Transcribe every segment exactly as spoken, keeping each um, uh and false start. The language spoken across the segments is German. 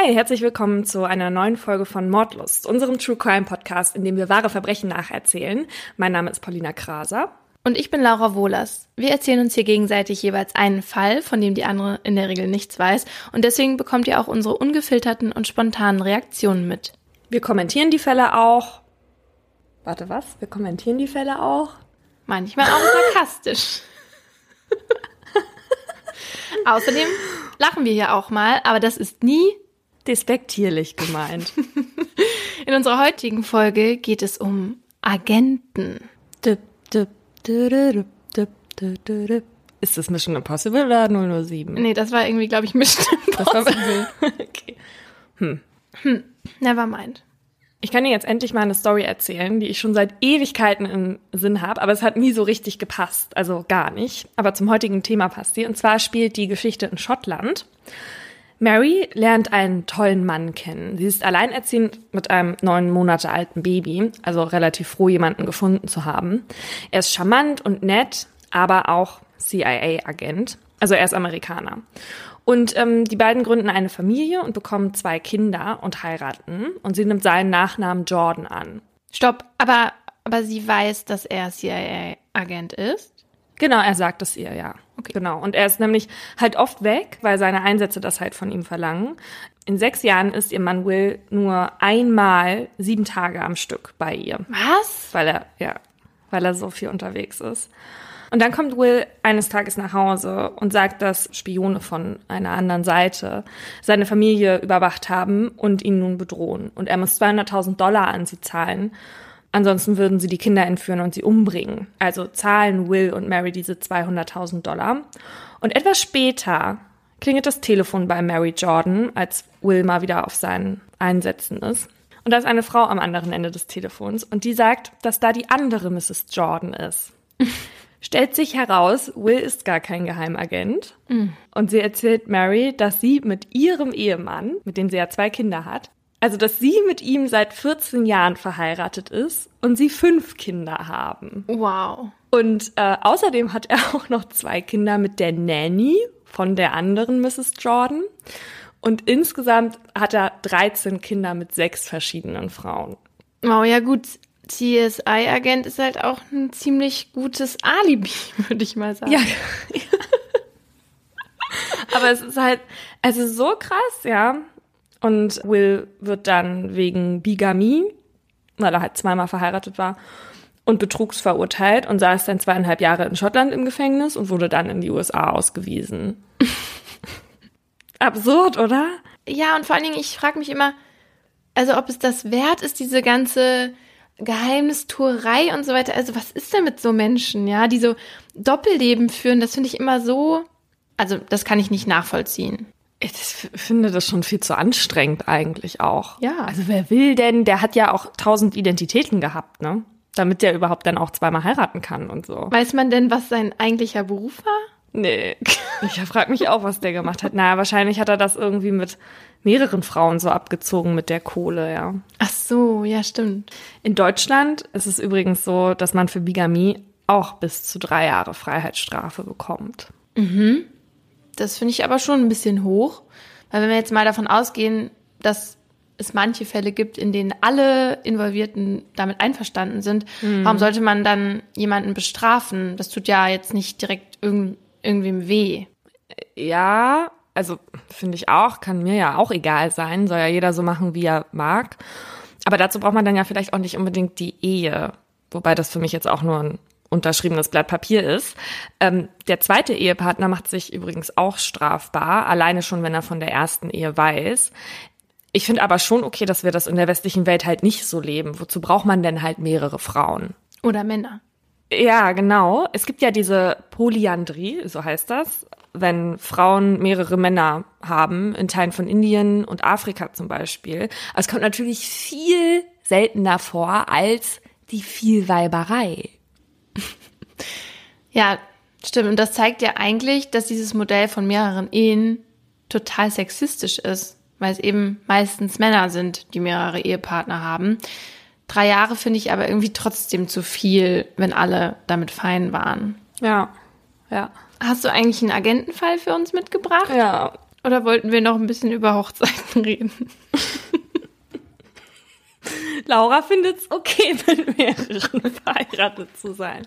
Hi, herzlich willkommen zu einer neuen Folge von Mordlust, unserem True Crime Podcast, in dem wir wahre Verbrechen nacherzählen. Mein Name ist Paulina Kraser. Und ich bin Laura Wohlers. Wir erzählen uns hier gegenseitig jeweils einen Fall, von dem die andere in der Regel nichts weiß. Und deswegen bekommt ihr auch unsere ungefilterten und spontanen Reaktionen mit. Wir kommentieren die Fälle auch. Warte, was? Wir kommentieren die Fälle auch? Manchmal auch sarkastisch. Außerdem lachen wir hier auch mal, aber das ist nie despektierlich gemeint. In unserer heutigen Folge geht es um Agenten. Dip, dip, dip, dip, dip, dip. Ist das Mission Impossible oder null null sieben? Nee, das war irgendwie, glaube ich, Mission Impossible. Okay. Hm. Hm, never mind. Ich kann dir jetzt endlich mal eine Story erzählen, die ich schon seit Ewigkeiten im Sinn habe, aber es hat nie so richtig gepasst, also gar nicht. Aber zum heutigen Thema passt sie. Und zwar spielt die Geschichte in Schottland. Mary lernt einen tollen Mann kennen. Sie ist alleinerziehend mit einem neun Monate alten Baby, also relativ froh, jemanden gefunden zu haben. Er ist charmant und nett, aber auch C I A-Agent, also er ist Amerikaner. Und ähm, die beiden gründen eine Familie und bekommen zwei Kinder und heiraten. Und sie nimmt seinen Nachnamen Jordan an. Stopp, aber, aber sie weiß, dass er C I A-Agent ist? Genau, er sagt es ihr, ja. Okay. Genau. Und er ist nämlich halt oft weg, weil seine Einsätze das halt von ihm verlangen. In sechs Jahren ist ihr Mann Will nur einmal sieben Tage am Stück bei ihr. Was? Weil er, ja, weil er so viel unterwegs ist. Und dann kommt Will eines Tages nach Hause und sagt, dass Spione von einer anderen Seite seine Familie überwacht haben und ihn nun bedrohen. Und er muss zweihunderttausend Dollar an sie zahlen. Ansonsten würden sie die Kinder entführen und sie umbringen. Also zahlen Will und Mary diese zweihunderttausend Dollar. Und etwas später klingelt das Telefon bei Mary Jordan, als Will mal wieder auf seinen Einsätzen ist. Und da ist eine Frau am anderen Ende des Telefons und die sagt, dass da die andere Misses Jordan ist. Stellt sich heraus, Will ist gar kein Geheimagent. Mhm. Und sie erzählt Mary, dass sie mit ihrem Ehemann, mit dem sie ja zwei Kinder hat, also dass sie mit ihm seit vierzehn Jahren verheiratet ist und sie fünf Kinder haben. Wow. Und äh, außerdem hat er auch noch zwei Kinder mit der Nanny von der anderen Misses Jordan. Und insgesamt hat er dreizehn Kinder mit sechs verschiedenen Frauen. Wow, ja gut. C S I-Agent ist halt auch ein ziemlich gutes Alibi, würde ich mal sagen. Ja. Aber es ist halt, es ist so krass, ja. Und Will wird dann wegen Bigamie, weil er halt zweimal verheiratet war, und Betrugs verurteilt und saß dann zweieinhalb Jahre in Schottland im Gefängnis und wurde dann in die U S A ausgewiesen. Absurd, oder? Ja, und vor allen Dingen, ich frage mich immer, also ob es das wert ist, diese ganze Geheimnistuerei und so weiter. Also was ist denn mit so Menschen, ja, die so Doppelleben führen? Das finde ich immer so, also das kann ich nicht nachvollziehen. Ich finde das schon viel zu anstrengend eigentlich auch. Ja. Also wer will denn, der hat ja auch tausend Identitäten gehabt, ne? Damit der überhaupt dann auch zweimal heiraten kann und so. Weiß man denn, was sein eigentlicher Beruf war? Nee, ich frage mich auch, was der gemacht hat. Naja, wahrscheinlich hat er das irgendwie mit mehreren Frauen so abgezogen mit der Kohle, ja. Ach so, ja, stimmt. In Deutschland ist es übrigens so, dass man für Bigamie auch bis zu drei Jahre Freiheitsstrafe bekommt. Mhm. Das finde ich aber schon ein bisschen hoch. Weil wenn wir jetzt mal davon ausgehen, dass es manche Fälle gibt, in denen alle Involvierten damit einverstanden sind, mhm. warum sollte man dann jemanden bestrafen? Das tut ja jetzt nicht direkt irgend, irgendwem weh. Ja, also finde ich auch, kann mir ja auch egal sein, soll ja jeder so machen, wie er mag. Aber dazu braucht man dann ja vielleicht auch nicht unbedingt die Ehe, wobei das für mich jetzt auch nur ein unterschriebenes Blatt Papier ist. Ähm, der zweite Ehepartner macht sich übrigens auch strafbar, alleine schon, wenn er von der ersten Ehe weiß. Ich finde aber schon okay, dass wir das in der westlichen Welt halt nicht so leben. Wozu braucht man denn halt mehrere Frauen? Oder Männer. Ja, genau. Es gibt ja diese Polyandrie, so heißt das, wenn Frauen mehrere Männer haben, in Teilen von Indien und Afrika zum Beispiel. Aber es kommt natürlich viel seltener vor als die Vielweiberei. Ja, stimmt. Und das zeigt ja eigentlich, dass dieses Modell von mehreren Ehen total sexistisch ist, weil es eben meistens Männer sind, die mehrere Ehepartner haben. Drei Jahre finde ich aber irgendwie trotzdem zu viel, wenn alle damit fein waren. Ja, ja. Hast du eigentlich einen Agentenfall für uns mitgebracht? Ja, Oder wollten wir noch ein bisschen über Hochzeiten reden? Laura findet es okay, mit mehreren verheiratet zu sein.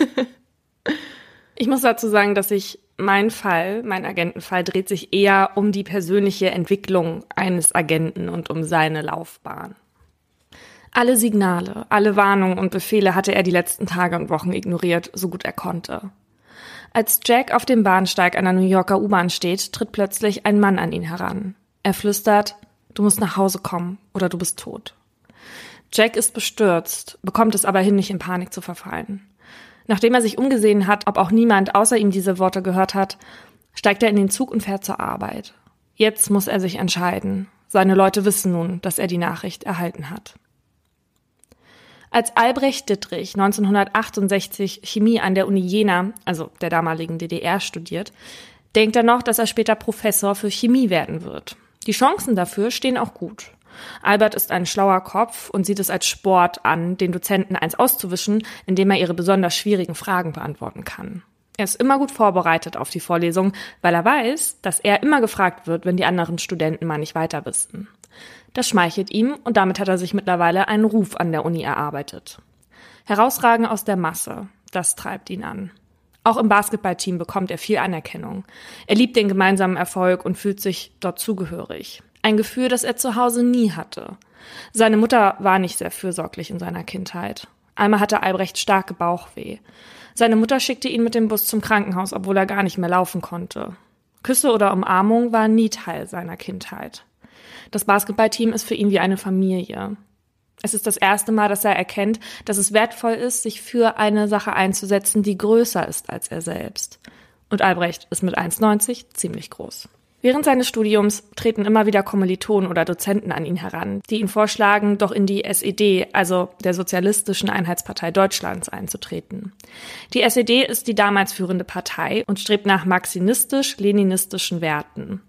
Ich muss dazu sagen, dass sich mein Fall, mein Agentenfall, dreht sich eher um die persönliche Entwicklung eines Agenten und um seine Laufbahn. Alle Signale, alle Warnungen und Befehle hatte er die letzten Tage und Wochen ignoriert, so gut er konnte. Als Jack auf dem Bahnsteig einer New Yorker U-Bahn steht, tritt plötzlich ein Mann an ihn heran. Er flüstert, du musst nach Hause kommen oder du bist tot. Jack ist bestürzt, bekommt es aber hin, nicht in Panik zu verfallen. Nachdem er sich umgesehen hat, ob auch niemand außer ihm diese Worte gehört hat, steigt er in den Zug und fährt zur Arbeit. Jetzt muss er sich entscheiden. Seine Leute wissen nun, dass er die Nachricht erhalten hat. Als Albrecht Dittrich neunzehnhundertachtundsechzig Chemie an der Uni Jena, also der damaligen D D R, studiert, denkt er noch, dass er später Professor für Chemie werden wird. Die Chancen dafür stehen auch gut. Albert ist ein schlauer Kopf und sieht es als Sport an, den Dozenten eins auszuwischen, indem er ihre besonders schwierigen Fragen beantworten kann. Er ist immer gut vorbereitet auf die Vorlesung, weil er weiß, dass er immer gefragt wird, wenn die anderen Studenten mal nicht weiter wissen. Das schmeichelt ihm und damit hat er sich mittlerweile einen Ruf an der Uni erarbeitet. Herausragen aus der Masse, das treibt ihn an. Auch im Basketballteam bekommt er viel Anerkennung. Er liebt den gemeinsamen Erfolg und fühlt sich dort zugehörig. Ein Gefühl, das er zu Hause nie hatte. Seine Mutter war nicht sehr fürsorglich in seiner Kindheit. Einmal hatte Albrecht starke Bauchweh. Seine Mutter schickte ihn mit dem Bus zum Krankenhaus, obwohl er gar nicht mehr laufen konnte. Küsse oder Umarmung waren nie Teil seiner Kindheit. Das Basketballteam ist für ihn wie eine Familie. Es ist das erste Mal, dass er erkennt, dass es wertvoll ist, sich für eine Sache einzusetzen, die größer ist als er selbst. Und Albrecht ist mit eins Komma neunzig ziemlich groß. Während seines Studiums treten immer wieder Kommilitonen oder Dozenten an ihn heran, die ihn vorschlagen, doch in die S E D, also der Sozialistischen Einheitspartei Deutschlands, einzutreten. Die S E D ist die damals führende Partei und strebt nach marxistisch-leninistischen Werten.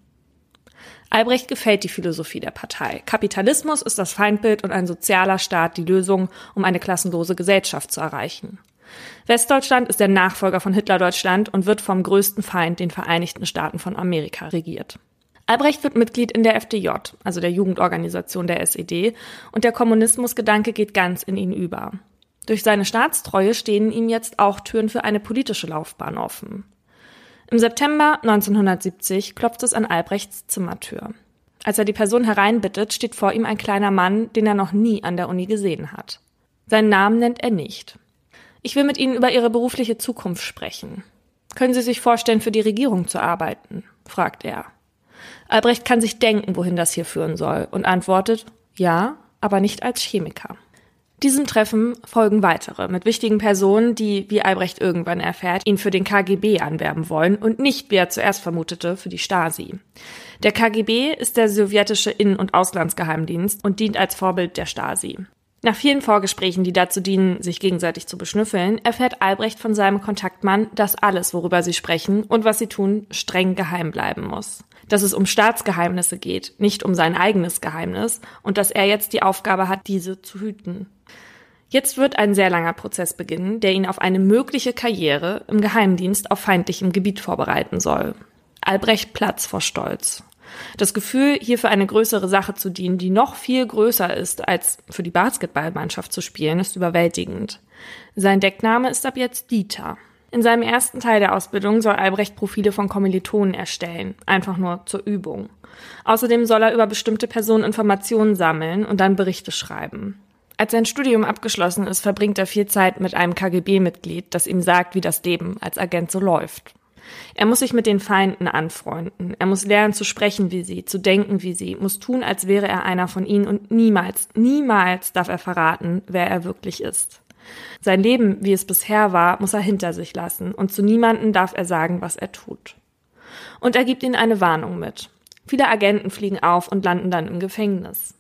Albrecht gefällt die Philosophie der Partei. Kapitalismus ist das Feindbild und ein sozialer Staat die Lösung, um eine klassenlose Gesellschaft zu erreichen. Westdeutschland ist der Nachfolger von Hitlerdeutschland und wird vom größten Feind, den Vereinigten Staaten von Amerika, regiert. Albrecht wird Mitglied in der F D J, also der Jugendorganisation der S E D, und der Kommunismusgedanke geht ganz in ihn über. Durch seine Staatstreue stehen ihm jetzt auch Türen für eine politische Laufbahn offen. Im September neunzehnhundertsiebzig klopft es an Albrechts Zimmertür. Als er die Person hereinbittet, steht vor ihm ein kleiner Mann, den er noch nie an der Uni gesehen hat. Seinen Namen nennt er nicht. Ich will mit Ihnen über Ihre berufliche Zukunft sprechen. Können Sie sich vorstellen, für die Regierung zu arbeiten? Fragt er. Albrecht kann sich denken, wohin das hier führen soll, und antwortet, ja, aber nicht als Chemiker. Diesem Treffen folgen weitere, mit wichtigen Personen, die, wie Albrecht irgendwann erfährt, ihn für den K G B anwerben wollen und nicht, wie er zuerst vermutete, für die Stasi. Der K G B ist der sowjetische Innen- und Auslandsgeheimdienst und dient als Vorbild der Stasi. Nach vielen Vorgesprächen, die dazu dienen, sich gegenseitig zu beschnüffeln, erfährt Albrecht von seinem Kontaktmann, dass alles, worüber sie sprechen und was sie tun, streng geheim bleiben muss. Dass es um Staatsgeheimnisse geht, nicht um sein eigenes Geheimnis, und dass er jetzt die Aufgabe hat, diese zu hüten. Jetzt wird ein sehr langer Prozess beginnen, der ihn auf eine mögliche Karriere im Geheimdienst auf feindlichem Gebiet vorbereiten soll. Albrecht platzt vor Stolz. Das Gefühl, hier für eine größere Sache zu dienen, die noch viel größer ist, als für die Basketballmannschaft zu spielen, ist überwältigend. Sein Deckname ist ab jetzt Dieter. In seinem ersten Teil der Ausbildung soll Albrecht Profile von Kommilitonen erstellen, einfach nur zur Übung. Außerdem soll er über bestimmte Personen Informationen sammeln und dann Berichte schreiben. Als sein Studium abgeschlossen ist, verbringt er viel Zeit mit einem K G B-Mitglied, das ihm sagt, wie das Leben als Agent so läuft. Er muss sich mit den Feinden anfreunden. Er muss lernen zu sprechen wie sie, zu denken wie sie, muss tun, als wäre er einer von ihnen und niemals, niemals darf er verraten, wer er wirklich ist. Sein Leben, wie es bisher war, muss er hinter sich lassen und zu niemandem darf er sagen, was er tut. Und er gibt ihnen eine Warnung mit. Viele Agenten fliegen auf und landen dann im Gefängnis.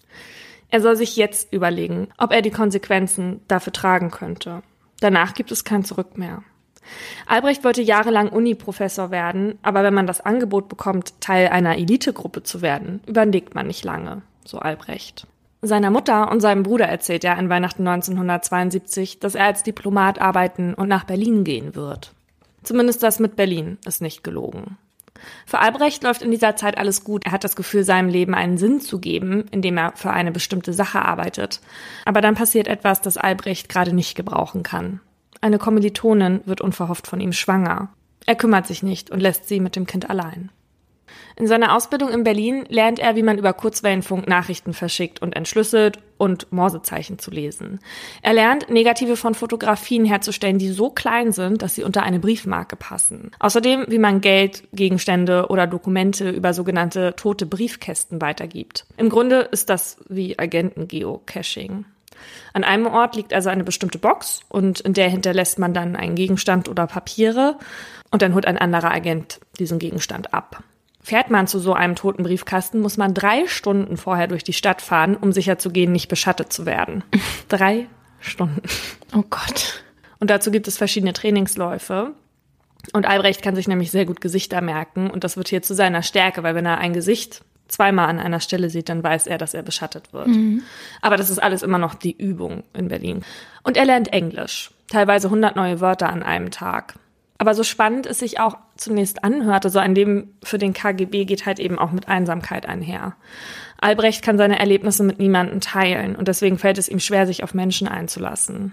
Er soll sich jetzt überlegen, ob er die Konsequenzen dafür tragen könnte. Danach gibt es kein Zurück mehr. Albrecht wollte jahrelang Uni-Professor werden, aber wenn man das Angebot bekommt, Teil einer Elitegruppe zu werden, überlegt man nicht lange, so Albrecht. Seiner Mutter und seinem Bruder erzählt er an Weihnachten neunzehnhundertzweiundsiebzig, dass er als Diplomat arbeiten und nach Berlin gehen wird. Zumindest das mit Berlin ist nicht gelogen. Für Albrecht läuft in dieser Zeit alles gut. Er hat das Gefühl, seinem Leben einen Sinn zu geben, indem er für eine bestimmte Sache arbeitet. Aber dann passiert etwas, das Albrecht gerade nicht gebrauchen kann. Eine Kommilitonin wird unverhofft von ihm schwanger. Er kümmert sich nicht und lässt sie mit dem Kind allein. In seiner Ausbildung in Berlin lernt er, wie man über Kurzwellenfunk Nachrichten verschickt und entschlüsselt und Morsezeichen zu lesen. Er lernt, Negative von Fotografien herzustellen, die so klein sind, dass sie unter eine Briefmarke passen. Außerdem, wie man Geld, Gegenstände oder Dokumente über sogenannte tote Briefkästen weitergibt. Im Grunde ist das wie Agenten-Geocaching. An einem Ort liegt also eine bestimmte Box und in der hinterlässt man dann einen Gegenstand oder Papiere und dann holt ein anderer Agent diesen Gegenstand ab. Fährt man zu so einem toten Briefkasten, muss man drei Stunden vorher durch die Stadt fahren, um sicherzugehen, nicht beschattet zu werden. Drei Stunden. Oh Gott. Und dazu gibt es verschiedene Trainingsläufe. Und Albrecht kann sich nämlich sehr gut Gesichter merken. Und das wird hier zu seiner Stärke, weil wenn er ein Gesicht zweimal an einer Stelle sieht, dann weiß er, dass er beschattet wird. Mhm. Aber das ist alles immer noch die Übung in Berlin. Und er lernt Englisch. Teilweise hundert neue Wörter an einem Tag. Aber so spannend es sich auch zunächst anhörte, so ein Leben für den K G B geht halt eben auch mit Einsamkeit einher. Albrecht kann seine Erlebnisse mit niemandem teilen und deswegen fällt es ihm schwer, sich auf Menschen einzulassen.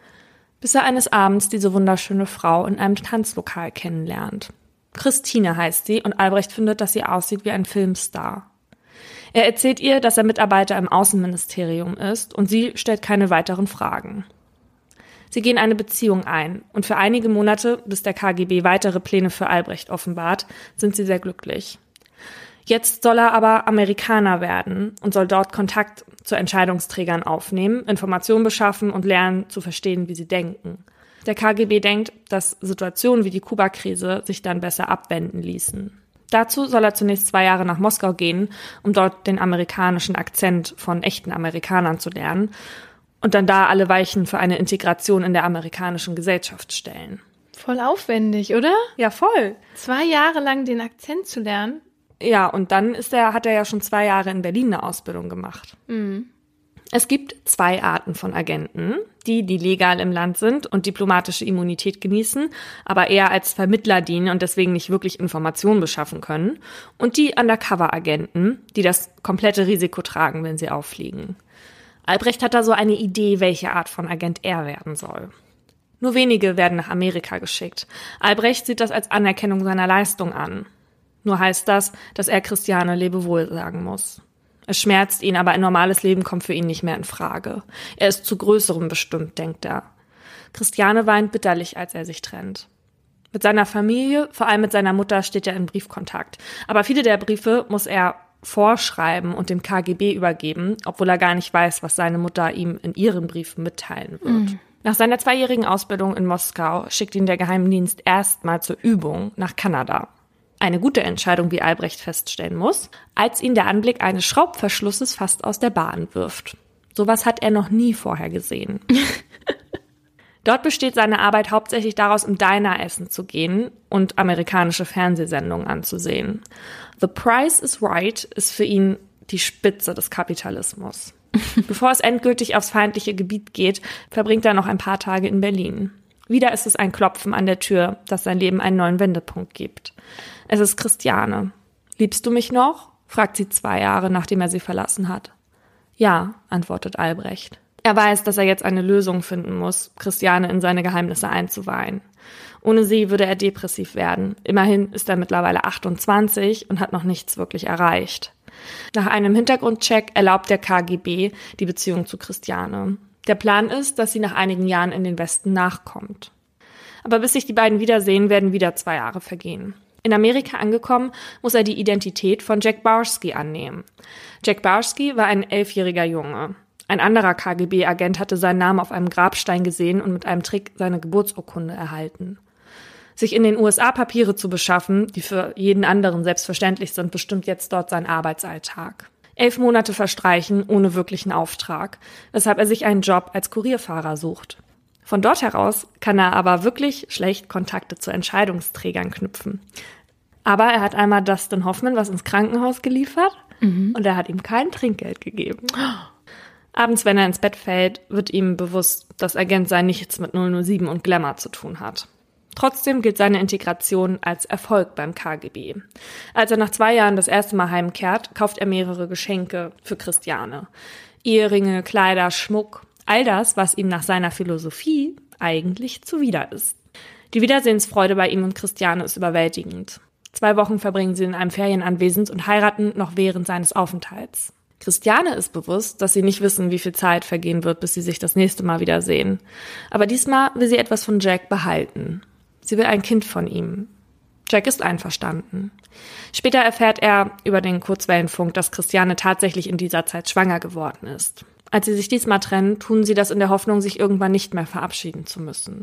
Bis er eines Abends diese wunderschöne Frau in einem Tanzlokal kennenlernt. Christine heißt sie und Albrecht findet, dass sie aussieht wie ein Filmstar. Er erzählt ihr, dass er Mitarbeiter im Außenministerium ist und sie stellt keine weiteren Fragen. Sie gehen eine Beziehung ein und für einige Monate, bis der K G B weitere Pläne für Albrecht offenbart, sind sie sehr glücklich. Jetzt soll er aber Amerikaner werden und soll dort Kontakt zu Entscheidungsträgern aufnehmen, Informationen beschaffen und lernen zu verstehen, wie sie denken. Der K G B denkt, dass Situationen wie die Kuba-Krise sich dann besser abwenden ließen. Dazu soll er zunächst zwei Jahre nach Moskau gehen, um dort den amerikanischen Akzent von echten Amerikanern zu lernen und dann da alle Weichen für eine Integration in der amerikanischen Gesellschaft stellen. Voll aufwendig, oder? Ja, voll. Zwei Jahre lang den Akzent zu lernen. Ja, und dann ist er, hat er ja schon zwei Jahre in Berlin eine Ausbildung gemacht. Mhm. Es gibt zwei Arten von Agenten, die, die legal im Land sind und diplomatische Immunität genießen, aber eher als Vermittler dienen und deswegen nicht wirklich Informationen beschaffen können, und die Undercover-Agenten, die das komplette Risiko tragen, wenn sie auffliegen. Albrecht hat da so eine Idee, welche Art von Agent er werden soll. Nur wenige werden nach Amerika geschickt. Albrecht sieht das als Anerkennung seiner Leistung an. Nur heißt das, dass er Christiane Lebewohl sagen muss. Es schmerzt ihn, aber ein normales Leben kommt für ihn nicht mehr in Frage. Er ist zu Größerem bestimmt, denkt er. Christiane weint bitterlich, als er sich trennt. Mit seiner Familie, vor allem mit seiner Mutter, steht er in Briefkontakt. Aber viele der Briefe muss er vorschreiben und dem K G B übergeben, obwohl er gar nicht weiß, was seine Mutter ihm in ihren Briefen mitteilen wird. Mhm. Nach seiner zweijährigen Ausbildung in Moskau schickt ihn der Geheimdienst erstmal zur Übung nach Kanada. Eine gute Entscheidung, wie Albrecht feststellen muss, als ihn der Anblick eines Schraubverschlusses fast aus der Bahn wirft. Sowas hat er noch nie vorher gesehen. Dort besteht seine Arbeit hauptsächlich daraus, im Diner essen zu gehen und amerikanische Fernsehsendungen anzusehen. The Price is Right ist für ihn die Spitze des Kapitalismus. Bevor es endgültig aufs feindliche Gebiet geht, verbringt er noch ein paar Tage in Berlin. Wieder ist es ein Klopfen an der Tür, das sein Leben einen neuen Wendepunkt gibt. Es ist Christiane. Liebst du mich noch? Fragt sie zwei Jahre, nachdem er sie verlassen hat. Ja, antwortet Albrecht. Er weiß, dass er jetzt eine Lösung finden muss, Christiane in seine Geheimnisse einzuweihen. Ohne sie würde er depressiv werden. Immerhin ist er mittlerweile achtundzwanzig und hat noch nichts wirklich erreicht. Nach einem Hintergrundcheck erlaubt der K G B die Beziehung zu Christiane. Der Plan ist, dass sie nach einigen Jahren in den Westen nachkommt. Aber bis sich die beiden wiedersehen, werden wieder zwei Jahre vergehen. In Amerika angekommen, muss er die Identität von Jack Barsky annehmen. Jack Barsky war ein elfjähriger Junge. Ein anderer K G B-Agent hatte seinen Namen auf einem Grabstein gesehen und mit einem Trick seine Geburtsurkunde erhalten. Sich in den U S A Papiere zu beschaffen, die für jeden anderen selbstverständlich sind, bestimmt jetzt dort sein Arbeitsalltag. Elf Monate verstreichen ohne wirklichen Auftrag, weshalb er sich einen Job als Kurierfahrer sucht. Von dort heraus kann er aber wirklich schlecht Kontakte zu Entscheidungsträgern knüpfen. Aber er hat einmal Dustin Hoffman was ins Krankenhaus geliefert mhm. und er hat ihm kein Trinkgeld gegeben. Abends, wenn er ins Bett fällt, wird ihm bewusst, dass Agent sein nichts mit null null sieben und Glamour zu tun hat. Trotzdem gilt seine Integration als Erfolg beim K G B. Als er nach zwei Jahren das erste Mal heimkehrt, kauft er mehrere Geschenke für Christiane. Eheringe, Kleider, Schmuck, all das, was ihm nach seiner Philosophie eigentlich zuwider ist. Die Wiedersehensfreude bei ihm und Christiane ist überwältigend. Zwei Wochen verbringen sie in einem Ferienanwesen und heiraten noch während seines Aufenthalts. Christiane ist bewusst, dass sie nicht wissen, wie viel Zeit vergehen wird, bis sie sich das nächste Mal wiedersehen. Aber diesmal will sie etwas von Jack behalten. Sie will ein Kind von ihm. Jack ist einverstanden. Später erfährt er über den Kurzwellenfunk, dass Christiane tatsächlich in dieser Zeit schwanger geworden ist. Als sie sich diesmal trennen, tun sie das in der Hoffnung, sich irgendwann nicht mehr verabschieden zu müssen.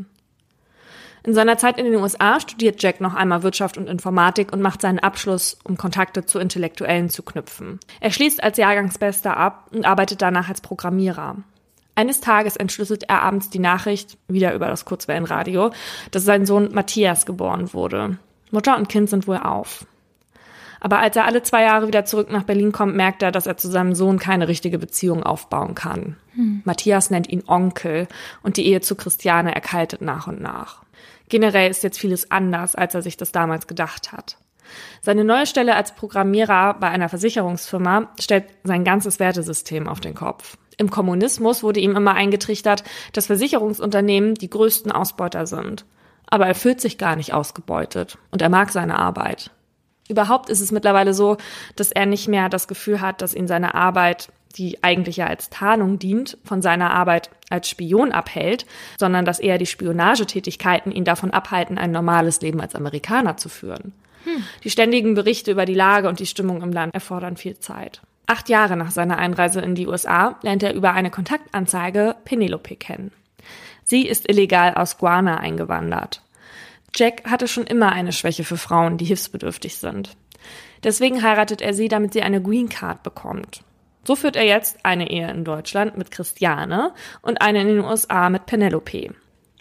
In seiner Zeit in den U S A studiert Jack noch einmal Wirtschaft und Informatik und macht seinen Abschluss, um Kontakte zu Intellektuellen zu knüpfen. Er schließt als Jahrgangsbester ab und arbeitet danach als Programmierer. Eines Tages entschlüsselt er abends die Nachricht, wieder über das Kurzwellenradio, dass sein Sohn Matthias geboren wurde. Mutter und Kind sind wohl auf. Aber als er alle zwei Jahre wieder zurück nach Berlin kommt, merkt er, dass er zu seinem Sohn keine richtige Beziehung aufbauen kann. Hm. Matthias nennt ihn Onkel und die Ehe zu Christiane erkaltet nach und nach. Generell ist jetzt vieles anders, als er sich das damals gedacht hat. Seine neue Stelle als Programmierer bei einer Versicherungsfirma stellt sein ganzes Wertesystem auf den Kopf. Im Kommunismus wurde ihm immer eingetrichtert, dass Versicherungsunternehmen die größten Ausbeuter sind. Aber er fühlt sich gar nicht ausgebeutet und er mag seine Arbeit. Überhaupt ist es mittlerweile so, dass er nicht mehr das Gefühl hat, dass ihn seine Arbeit, die eigentlich ja als Tarnung dient, von seiner Arbeit als Spion abhält, sondern dass eher die Spionagetätigkeiten ihn davon abhalten, ein normales Leben als Amerikaner zu führen. Hm. Die ständigen Berichte über die Lage und die Stimmung im Land erfordern viel Zeit. Acht Jahre nach seiner Einreise in die U S A lernt er über eine Kontaktanzeige Penelope kennen. Sie ist illegal aus Guayana eingewandert. Jack hatte schon immer eine Schwäche für Frauen, die hilfsbedürftig sind. Deswegen heiratet er sie, damit sie eine Green Card bekommt. So führt er jetzt eine Ehe in Deutschland mit Christiane und eine in den U S A mit Penelope.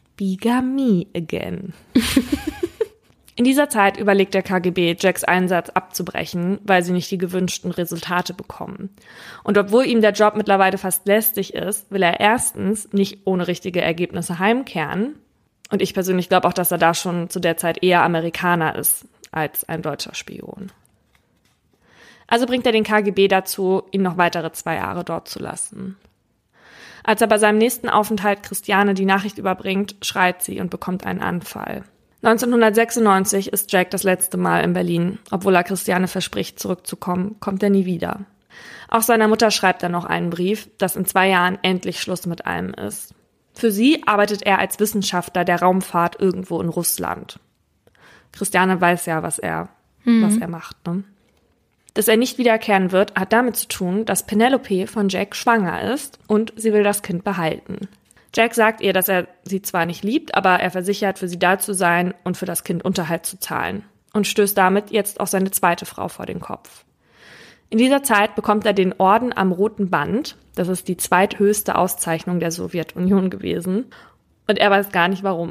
Bigamie again. In dieser Zeit überlegt der K G B, Jacks Einsatz abzubrechen, weil sie nicht die gewünschten Resultate bekommen. Und obwohl ihm der Job mittlerweile fast lästig ist, will er erstens nicht ohne richtige Ergebnisse heimkehren. Und ich persönlich glaube auch, dass er da schon zu der Zeit eher Amerikaner ist als ein deutscher Spion. Also bringt er den K G B dazu, ihn noch weitere zwei Jahre dort zu lassen. Als er bei seinem nächsten Aufenthalt Christiane die Nachricht überbringt, schreit sie und bekommt einen Anfall. neunzehnhundertsechsundneunzig ist Jack das letzte Mal in Berlin. Obwohl er Christiane verspricht, zurückzukommen, kommt er nie wieder. Auch seiner Mutter schreibt er noch einen Brief, dass in zwei Jahren endlich Schluss mit allem ist. Für sie arbeitet er als Wissenschaftler der Raumfahrt irgendwo in Russland. Christiane weiß ja, was er, mhm. was er macht, ne? Dass er nicht wiederkehren wird, hat damit zu tun, dass Penelope von Jack schwanger ist und sie will das Kind behalten. Jack sagt ihr, dass er sie zwar nicht liebt, aber er versichert, für sie da zu sein und für das Kind Unterhalt zu zahlen und stößt damit jetzt auch seine zweite Frau vor den Kopf. In dieser Zeit bekommt er den Orden am Roten Band, das ist die zweithöchste Auszeichnung der Sowjetunion gewesen, und er weiß gar nicht, warum.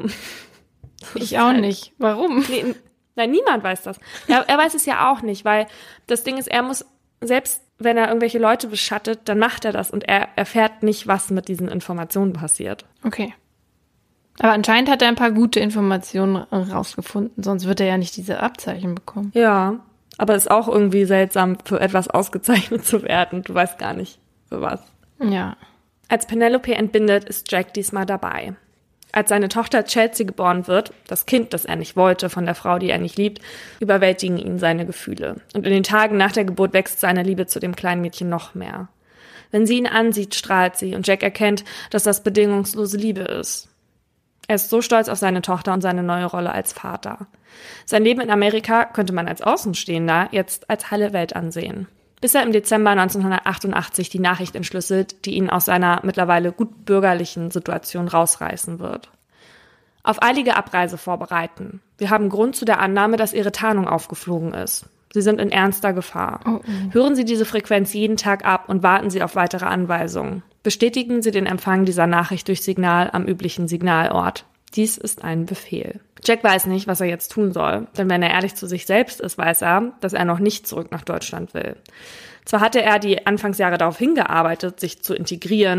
Ich auch nicht. Warum? Nee, nein, niemand weiß das. Er, er weiß es ja auch nicht, weil das Ding ist, er muss, selbst wenn er irgendwelche Leute beschattet, dann macht er das und er erfährt nicht, was mit diesen Informationen passiert. Okay. Aber anscheinend hat er ein paar gute Informationen rausgefunden, sonst wird er ja nicht diese Abzeichen bekommen. Ja, aber es ist auch irgendwie seltsam, für etwas ausgezeichnet zu werden. Du weißt gar nicht, für was. Ja. Als Penelope entbindet, ist Jack diesmal dabei. Als seine Tochter Chelsea geboren wird, das Kind, das er nicht wollte, von der Frau, die er nicht liebt, überwältigen ihn seine Gefühle. Und in den Tagen nach der Geburt wächst seine Liebe zu dem kleinen Mädchen noch mehr. Wenn sie ihn ansieht, strahlt sie und Jack erkennt, dass das bedingungslose Liebe ist. Er ist so stolz auf seine Tochter und seine neue Rolle als Vater. Sein Leben in Amerika könnte man als Außenstehender jetzt als heile Welt ansehen. Bis er im Dezember neunzehnhundertachtundachtzig die Nachricht entschlüsselt, die ihn aus seiner mittlerweile gut bürgerlichen Situation rausreißen wird. Auf eilige Abreise vorbereiten. Wir haben Grund zu der Annahme, dass Ihre Tarnung aufgeflogen ist. Sie sind in ernster Gefahr. Oh, oh. Hören Sie diese Frequenz jeden Tag ab und warten Sie auf weitere Anweisungen. Bestätigen Sie den Empfang dieser Nachricht durch Signal am üblichen Signalort. Dies ist ein Befehl. Jack weiß nicht, was er jetzt tun soll, denn wenn er ehrlich zu sich selbst ist, weiß er, dass er noch nicht zurück nach Deutschland will. Zwar hatte er die Anfangsjahre darauf hingearbeitet, sich zu integrieren,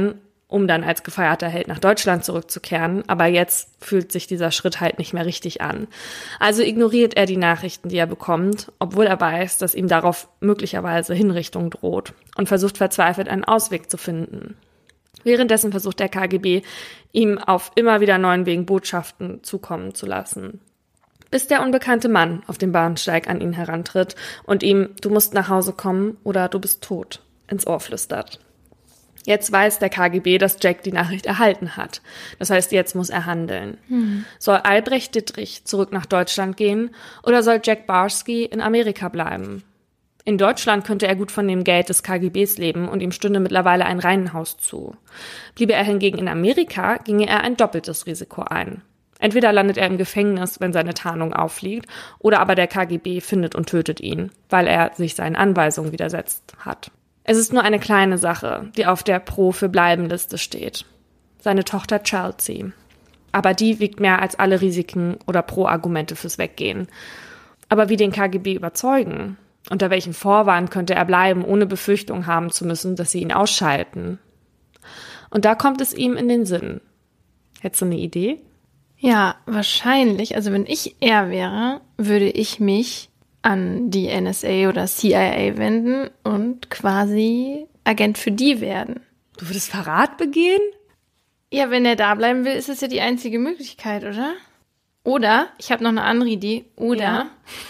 um dann als gefeierter Held nach Deutschland zurückzukehren. Aber jetzt fühlt sich dieser Schritt halt nicht mehr richtig an. Also ignoriert er die Nachrichten, die er bekommt, obwohl er weiß, dass ihm darauf möglicherweise Hinrichtung droht, und versucht verzweifelt einen Ausweg zu finden. Währenddessen versucht der K G B, ihm auf immer wieder neuen Wegen Botschaften zukommen zu lassen. Bis der unbekannte Mann auf dem Bahnsteig an ihn herantritt und ihm „Du musst nach Hause kommen oder du bist tot" ins Ohr flüstert. Jetzt weiß der K G B, dass Jack die Nachricht erhalten hat. Das heißt, jetzt muss er handeln. Hm. Soll Albrecht Dittrich zurück nach Deutschland gehen oder soll Jack Barsky in Amerika bleiben? In Deutschland könnte er gut von dem Geld des K G Bs leben und ihm stünde mittlerweile ein Reihenhaus zu. Bliebe er hingegen in Amerika, ginge er ein doppeltes Risiko ein. Entweder landet er im Gefängnis, wenn seine Tarnung auffliegt, oder aber der K G B findet und tötet ihn, weil er sich seinen Anweisungen widersetzt hat. Es ist nur eine kleine Sache, die auf der Pro-für-Bleiben-Liste steht. Seine Tochter Chelsea. Aber die wiegt mehr als alle Risiken oder Pro-Argumente fürs Weggehen. Aber wie den K G B überzeugen? Unter welchem Vorwand könnte er bleiben, ohne Befürchtung haben zu müssen, dass sie ihn ausschalten? Und da kommt es ihm in den Sinn. Hättest du eine Idee? Ja, wahrscheinlich. Also wenn ich er wäre, würde ich mich an die N S A oder C I A wenden und quasi Agent für die werden. Du würdest Verrat begehen? Ja, wenn er da bleiben will, ist das ja die einzige Möglichkeit, oder? Oder, ich habe noch eine andere Idee, oder ja.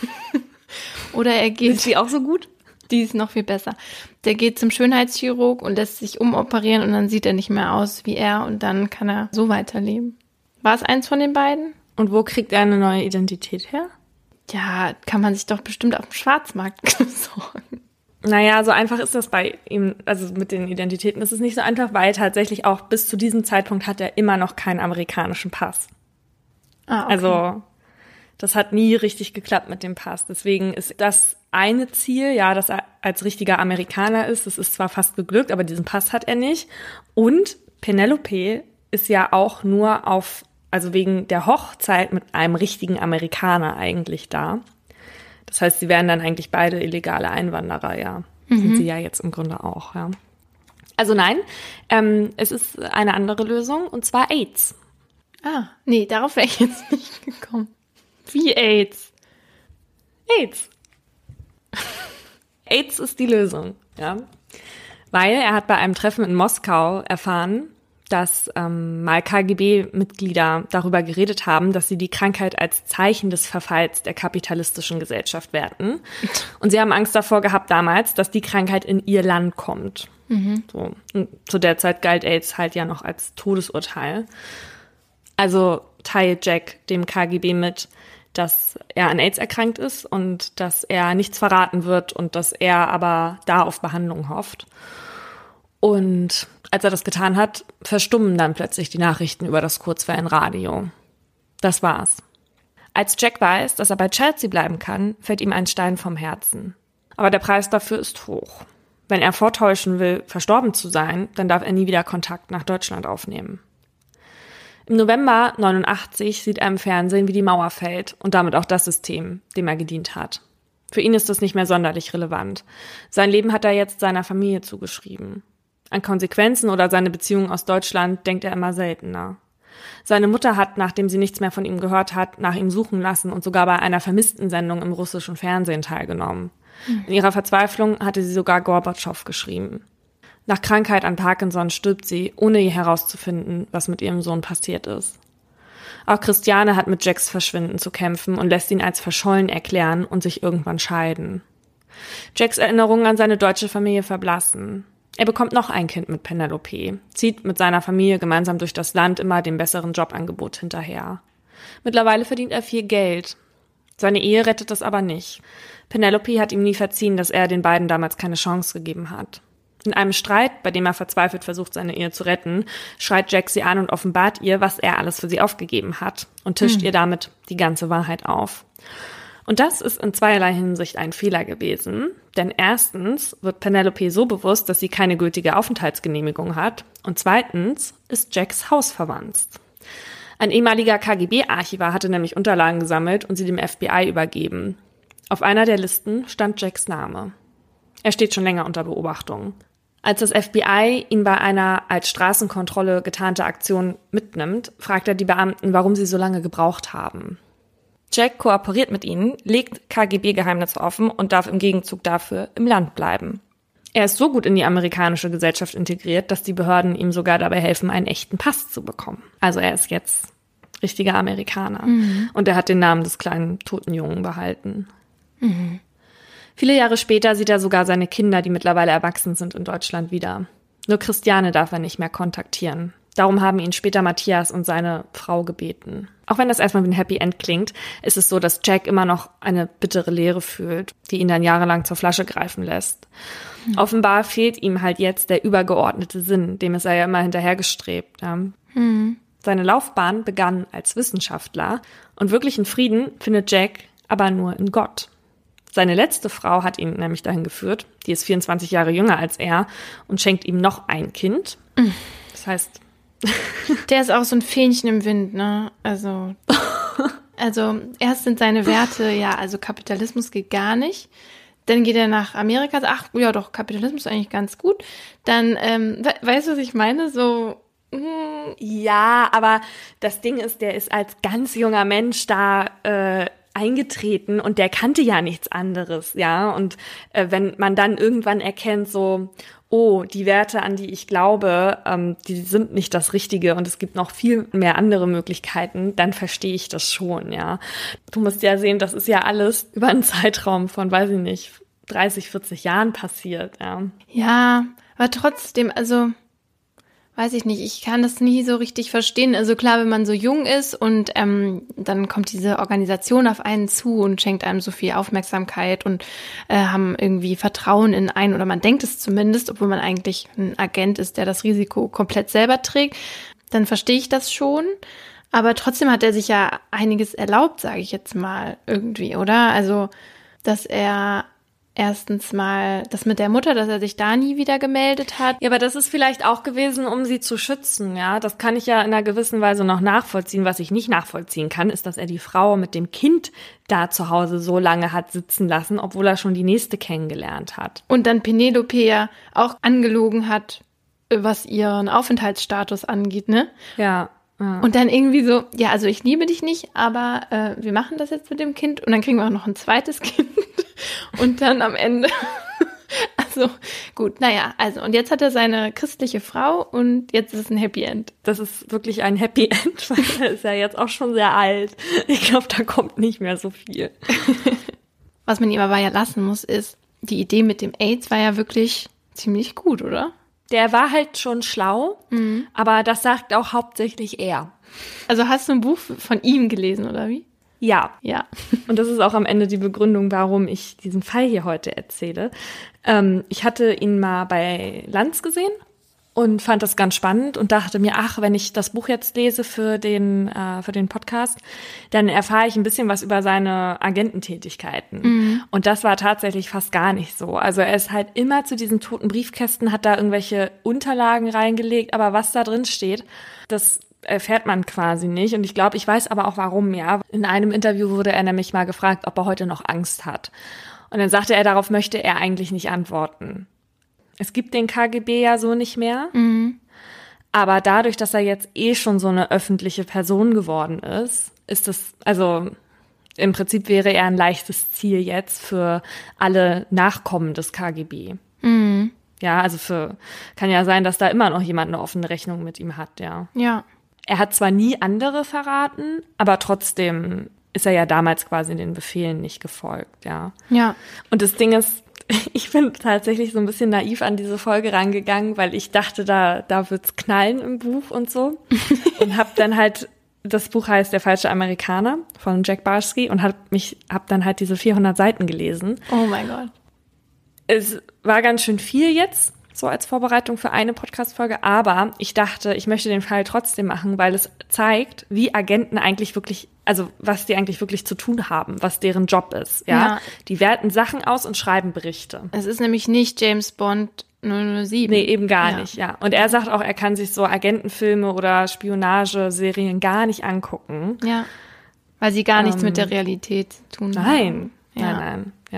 Oder er geht... Ist die auch so gut? Die ist noch viel besser. Der geht zum Schönheitschirurg und lässt sich umoperieren und dann sieht er nicht mehr aus wie er und dann kann er so weiterleben. War es eins von den beiden? Und wo kriegt er eine neue Identität her? Ja, kann man sich doch bestimmt auf dem Schwarzmarkt besorgen. Naja, so einfach ist das bei ihm, also mit den Identitäten ist es nicht so einfach, weil tatsächlich auch bis zu diesem Zeitpunkt hat er immer noch keinen amerikanischen Pass. Ah, okay. Also das hat nie richtig geklappt mit dem Pass. Deswegen ist das eine Ziel, ja, dass er als richtiger Amerikaner ist. Das ist zwar fast geglückt, aber diesen Pass hat er nicht. Und Penelope ist ja auch nur auf, also wegen der Hochzeit mit einem richtigen Amerikaner eigentlich da. Das heißt, sie wären dann eigentlich beide illegale Einwanderer, ja. Mhm. Sind sie ja jetzt im Grunde auch, ja. Also nein, ähm, es ist eine andere Lösung, und zwar AIDS. Ah, nee, darauf wäre ich jetzt nicht gekommen. Wie AIDS? AIDS. AIDS ist die Lösung, ja. Weil er hat bei einem Treffen in Moskau erfahren, dass ähm, mal K G B-Mitglieder darüber geredet haben, dass sie die Krankheit als Zeichen des Verfalls der kapitalistischen Gesellschaft werten. Und sie haben Angst davor gehabt damals, dass die Krankheit in ihr Land kommt. Mhm. So. Und zu der Zeit galt AIDS halt ja noch als Todesurteil. Also teilt Jack dem K G B mit, dass er an AIDS erkrankt ist und dass er nichts verraten wird und dass er aber da auf Behandlung hofft. Und als er das getan hat, verstummen dann plötzlich die Nachrichten über das Kurzwellenradio. Das war's. Als Jack weiß, dass er bei Chelsea bleiben kann, fällt ihm ein Stein vom Herzen. Aber der Preis dafür ist hoch. Wenn er vortäuschen will, verstorben zu sein, dann darf er nie wieder Kontakt nach Deutschland aufnehmen. Im November neunundachtzig sieht er im Fernsehen, wie die Mauer fällt und damit auch das System, dem er gedient hat. Für ihn ist das nicht mehr sonderlich relevant. Sein Leben hat er jetzt seiner Familie zugeschrieben. An Konsequenzen oder seine Beziehungen aus Deutschland denkt er immer seltener. Seine Mutter hat, nachdem sie nichts mehr von ihm gehört hat, nach ihm suchen lassen und sogar bei einer Vermissten-Sendung im russischen Fernsehen teilgenommen. Mhm. In ihrer Verzweiflung hatte sie sogar Gorbatschow geschrieben. Nach Krankheit an Parkinson stirbt sie, ohne je herauszufinden, was mit ihrem Sohn passiert ist. Auch Christiane hat mit Jacks Verschwinden zu kämpfen und lässt ihn als verschollen erklären und sich irgendwann scheiden. Jacks Erinnerungen an seine deutsche Familie verblassen. Er bekommt noch ein Kind mit Penelope, zieht mit seiner Familie gemeinsam durch das Land, immer dem besseren Jobangebot hinterher. Mittlerweile verdient er viel Geld. Seine Ehe rettet das aber nicht. Penelope hat ihm nie verziehen, dass er den beiden damals keine Chance gegeben hat. In einem Streit, bei dem er verzweifelt versucht, seine Ehe zu retten, schreit Jack sie an und offenbart ihr, was er alles für sie aufgegeben hat und tischt mhm. ihr damit die ganze Wahrheit auf. Und das ist in zweierlei Hinsicht ein Fehler gewesen, denn erstens wird Penelope so bewusst, dass sie keine gültige Aufenthaltsgenehmigung hat, und zweitens ist Jacks Haus verwanzt. Ein ehemaliger K G B-Archivar hatte nämlich Unterlagen gesammelt und sie dem F B I übergeben. Auf einer der Listen stand Jacks Name. Er steht schon länger unter Beobachtung. Als das F B I ihn bei einer als Straßenkontrolle getarnte Aktion mitnimmt, fragt er die Beamten, warum sie so lange gebraucht haben. Jack kooperiert mit ihnen, legt K G B-Geheimnisse offen und darf im Gegenzug dafür im Land bleiben. Er ist so gut in die amerikanische Gesellschaft integriert, dass die Behörden ihm sogar dabei helfen, einen echten Pass zu bekommen. Also er ist jetzt richtiger Amerikaner. Mhm. Und er hat den Namen des kleinen toten Jungen behalten. Mhm. Viele Jahre später sieht er sogar seine Kinder, die mittlerweile erwachsen sind, in Deutschland wieder. Nur Christiane darf er nicht mehr kontaktieren. Darum haben ihn später Matthias und seine Frau gebeten. Auch wenn das erstmal wie ein Happy End klingt, ist es so, dass Jack immer noch eine bittere Leere fühlt, die ihn dann jahrelang zur Flasche greifen lässt. Mhm. Offenbar fehlt ihm halt jetzt der übergeordnete Sinn, dem ist er ja immer hinterhergestrebt. Ja. Mhm. Seine Laufbahn begann als Wissenschaftler und wirklichen Frieden findet Jack aber nur in Gott. Seine letzte Frau hat ihn nämlich dahin geführt, die ist vierundzwanzig Jahre jünger als er und schenkt ihm noch ein Kind. Das heißt... Der ist auch so ein Fähnchen im Wind, ne? Also, also erst sind seine Werte, ja, also Kapitalismus geht gar nicht. Dann geht er nach Amerika, ach, ja doch, Kapitalismus ist eigentlich ganz gut. Dann, ähm, we- weißt du, was ich meine? So... Mm, ja, aber das Ding ist, der ist als ganz junger Mensch da... Äh, eingetreten und der kannte ja nichts anderes, ja, und äh, wenn man dann irgendwann erkennt, so, oh, die Werte, an die ich glaube, ähm, die sind nicht das Richtige und es gibt noch viel mehr andere Möglichkeiten, dann verstehe ich das schon, ja. Du musst ja sehen, das ist ja alles über einen Zeitraum von, weiß ich nicht, dreißig, vierzig Jahren passiert, ja. Ja, aber trotzdem, also... Weiß ich nicht, ich kann das nie so richtig verstehen. Also klar, wenn man so jung ist und ähm, dann kommt diese Organisation auf einen zu und schenkt einem so viel Aufmerksamkeit und äh, haben irgendwie Vertrauen in einen, oder man denkt es zumindest, obwohl man eigentlich ein Agent ist, der das Risiko komplett selber trägt, dann verstehe ich das schon. Aber trotzdem hat er sich ja einiges erlaubt, sage ich jetzt mal irgendwie, oder? Also, dass er... Erstens mal das mit der Mutter, dass er sich da nie wieder gemeldet hat. Ja, aber das ist vielleicht auch gewesen, um sie zu schützen, ja. Das kann ich ja in einer gewissen Weise noch nachvollziehen. Was ich nicht nachvollziehen kann, ist, dass er die Frau mit dem Kind da zu Hause so lange hat sitzen lassen, obwohl er schon die nächste kennengelernt hat. Und dann Penelope ja auch angelogen hat, was ihren Aufenthaltsstatus angeht, ne? Ja. Ja. Und dann irgendwie so, ja, also ich liebe dich nicht, aber äh, wir machen das jetzt mit dem Kind und dann kriegen wir auch noch ein zweites Kind und dann am Ende, also gut, naja, also und jetzt hat er seine christliche Frau und jetzt ist es ein Happy End. Das ist wirklich ein Happy End, weil er ist ja jetzt auch schon sehr alt. Ich glaube, da kommt nicht mehr so viel. Was man ihm aber ja lassen muss, ist, die Idee mit dem AIDS war ja wirklich ziemlich gut, oder? Der war halt schon schlau, mhm. aber das sagt auch hauptsächlich er. Also hast du ein Buch von ihm gelesen, oder wie? Ja. Ja. Und das ist auch am Ende die Begründung, warum ich diesen Fall hier heute erzähle. Ähm, ich hatte ihn mal bei Lanz gesehen und fand das ganz spannend und dachte mir, ach, wenn ich das Buch jetzt lese für den äh, für den Podcast, dann erfahre ich ein bisschen was über seine Agententätigkeiten. Mhm. Und das war tatsächlich fast gar nicht so. Also er ist halt immer zu diesen toten Briefkästen, hat da irgendwelche Unterlagen reingelegt, aber was da drin steht, das erfährt man quasi nicht. Und ich glaube, ich weiß aber auch warum, ja. In einem Interview wurde er nämlich mal gefragt, ob er heute noch Angst hat. Und dann sagte er, darauf möchte er eigentlich nicht antworten. Es gibt den K G B ja so nicht mehr, mhm. aber dadurch, dass er jetzt eh schon so eine öffentliche Person geworden ist, ist das, also im Prinzip wäre er ein leichtes Ziel jetzt für alle Nachkommen des K G B. Mhm. Ja, also für, kann ja sein, dass da immer noch jemand eine offene Rechnung mit ihm hat, ja. Ja. Er hat zwar nie andere verraten, aber trotzdem ist er ja damals quasi den Befehlen nicht gefolgt, ja. Ja. Und das Ding ist, ich bin tatsächlich so ein bisschen naiv an diese Folge rangegangen, weil ich dachte, da da wird's knallen im Buch und so. Und hab dann halt, das Buch heißt Der falsche Amerikaner von Jack Barsky und hab mich, hab dann halt diese vierhundert Seiten gelesen. Oh mein Gott. Es war ganz schön viel jetzt, so als Vorbereitung für eine Podcast-Folge, aber ich dachte, ich möchte den Fall trotzdem machen, weil es zeigt, wie Agenten eigentlich wirklich, also was die eigentlich wirklich zu tun haben, was deren Job ist, ja. ja. Die werten Sachen aus und schreiben Berichte. Es ist nämlich nicht James Bond null null sieben. Nee, eben gar ja. nicht, ja. Und er sagt auch, er kann sich so Agentenfilme oder Spionageserien gar nicht angucken. Ja, weil sie gar nichts ähm, mit der Realität tun nein. haben. Nein, ja. nein, nein, ja.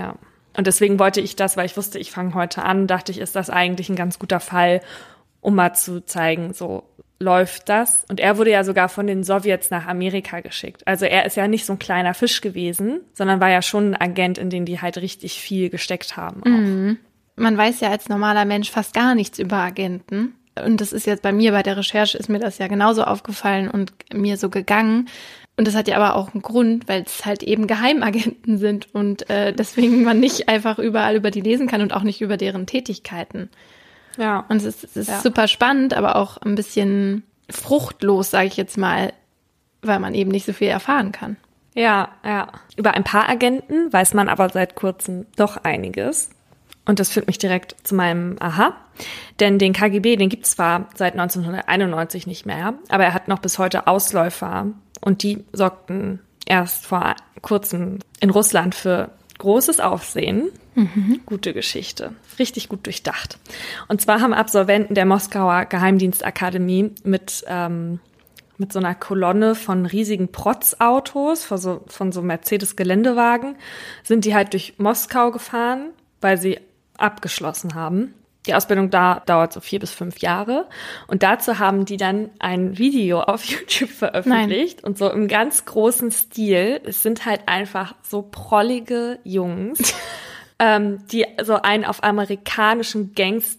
Und deswegen wollte ich das, weil ich wusste, ich fange heute an, dachte ich, ist das eigentlich ein ganz guter Fall, um mal zu zeigen, so läuft das. Und er wurde ja sogar von den Sowjets nach Amerika geschickt. Also er ist ja nicht so ein kleiner Fisch gewesen, sondern war ja schon ein Agent, in den die halt richtig viel gesteckt haben. Auch. Mhm. Man weiß ja als normaler Mensch fast gar nichts über Agenten. Und das ist jetzt bei mir bei der Recherche, ist mir das ja genauso aufgefallen und mir so gegangen. Und das hat ja aber auch einen Grund, weil es halt eben Geheimagenten sind und äh, deswegen man nicht einfach überall über die lesen kann und auch nicht über deren Tätigkeiten. Ja. Und es ist, es ist ja. super spannend, aber auch ein bisschen fruchtlos, sage ich jetzt mal, weil man eben nicht so viel erfahren kann. Ja, ja. Über ein paar Agenten weiß man aber seit kurzem doch einiges. Und das führt mich direkt zu meinem Aha. Denn den K G B, den gibt es zwar seit neunzehnhunderteinundneunzig nicht mehr, aber er hat noch bis heute Ausläufer. Und die sorgten erst vor kurzem in Russland für großes Aufsehen. Mhm. Gute Geschichte. Richtig gut durchdacht. Und zwar haben Absolventen der Moskauer Geheimdienstakademie mit, ähm, mit so einer Kolonne von riesigen Protzautos, von so, von so Mercedes-Geländewagen, sind die halt durch Moskau gefahren, weil sie abgeschlossen haben. Die Ausbildung da dauert so vier bis fünf Jahre. Und dazu haben die dann ein Video auf YouTube veröffentlicht. Nein. Und so im ganz großen Stil. Es sind halt einfach so prollige Jungs, ähm, die so einen auf amerikanischen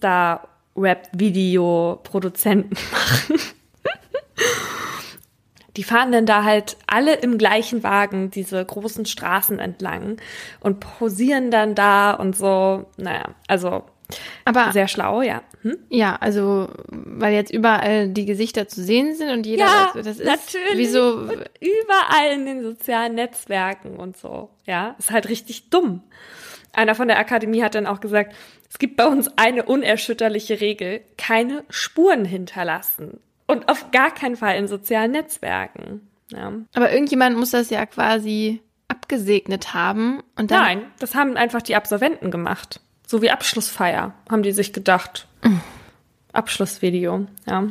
Gangster-Rap-Video-Produzenten machen. Die fahren dann da halt alle im gleichen Wagen diese großen Straßen entlang und posieren dann da und so. Naja, also... Aber sehr schlau, ja. Hm? Ja, also weil jetzt überall die Gesichter zu sehen sind und jeder, ja, das, das ist natürlich. Wie so und überall in den sozialen Netzwerken und so. Ja, ist halt richtig dumm. Einer von der Akademie hat dann auch gesagt, es gibt bei uns eine unerschütterliche Regel, keine Spuren hinterlassen und auf gar keinen Fall in sozialen Netzwerken. Ja. Aber irgendjemand muss das ja quasi abgesegnet haben und dann. Nein, das haben einfach die Absolventen gemacht. So wie Abschlussfeier, haben die sich gedacht. Abschlussvideo, ja.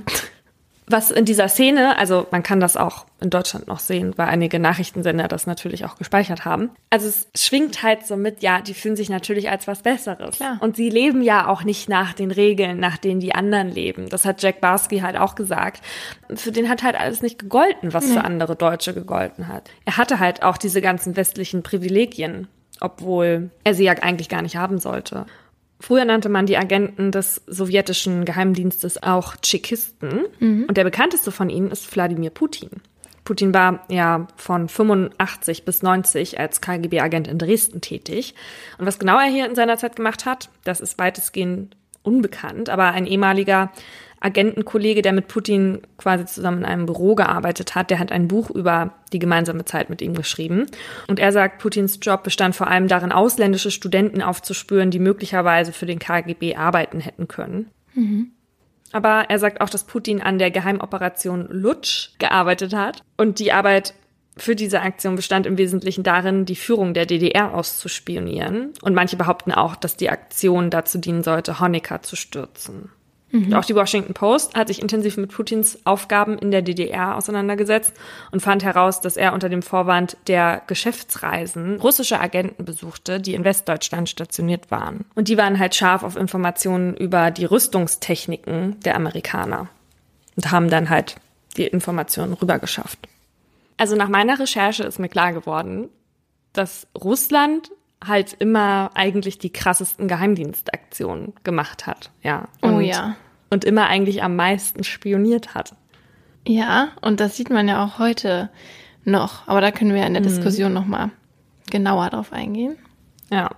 Was in dieser Szene, also man kann das auch in Deutschland noch sehen, weil einige Nachrichtensender das natürlich auch gespeichert haben. Also es schwingt halt so mit, ja, die fühlen sich natürlich als was Besseres. Klar. Und sie leben ja auch nicht nach den Regeln, nach denen die anderen leben. Das hat Jack Barsky halt auch gesagt. Für den hat halt alles nicht gegolten, was nee. für andere Deutsche gegolten hat. Er hatte halt auch diese ganzen westlichen Privilegien, obwohl er sie ja eigentlich gar nicht haben sollte. Früher nannte man die Agenten des sowjetischen Geheimdienstes auch Tschekisten. Mhm. Und der bekannteste von ihnen ist Wladimir Putin. Putin war ja von fünfundachtzig bis neunzig als K G B-Agent in Dresden tätig. Und was genau er hier in seiner Zeit gemacht hat, das ist weitestgehend unbekannt. Aber ein ehemaliger Agentenkollege, der mit Putin quasi zusammen in einem Büro gearbeitet hat, der hat ein Buch über die gemeinsame Zeit mit ihm geschrieben. Und er sagt, Putins Job bestand vor allem darin, ausländische Studenten aufzuspüren, die möglicherweise für den K G B arbeiten hätten können. Mhm. Aber er sagt auch, dass Putin an der Geheimoperation Lutsch gearbeitet hat. Und die Arbeit für diese Aktion bestand im Wesentlichen darin, die Führung der D D R auszuspionieren. Und manche behaupten auch, dass die Aktion dazu dienen sollte, Honecker zu stürzen. Mhm. Auch die Washington Post hat sich intensiv mit Putins Aufgaben in der D D R auseinandergesetzt und fand heraus, dass er unter dem Vorwand der Geschäftsreisen russische Agenten besuchte, die in Westdeutschland stationiert waren. Und die waren halt scharf auf Informationen über die Rüstungstechniken der Amerikaner und haben dann halt die Informationen rübergeschafft. Also nach meiner Recherche ist mir klar geworden, dass Russland halt immer eigentlich die krassesten Geheimdienstaktionen gemacht hat, ja. Und, oh ja. Und immer eigentlich am meisten spioniert hat. Ja, und das sieht man ja auch heute noch. Aber da können wir in der mhm. Diskussion nochmal genauer drauf eingehen. Ja.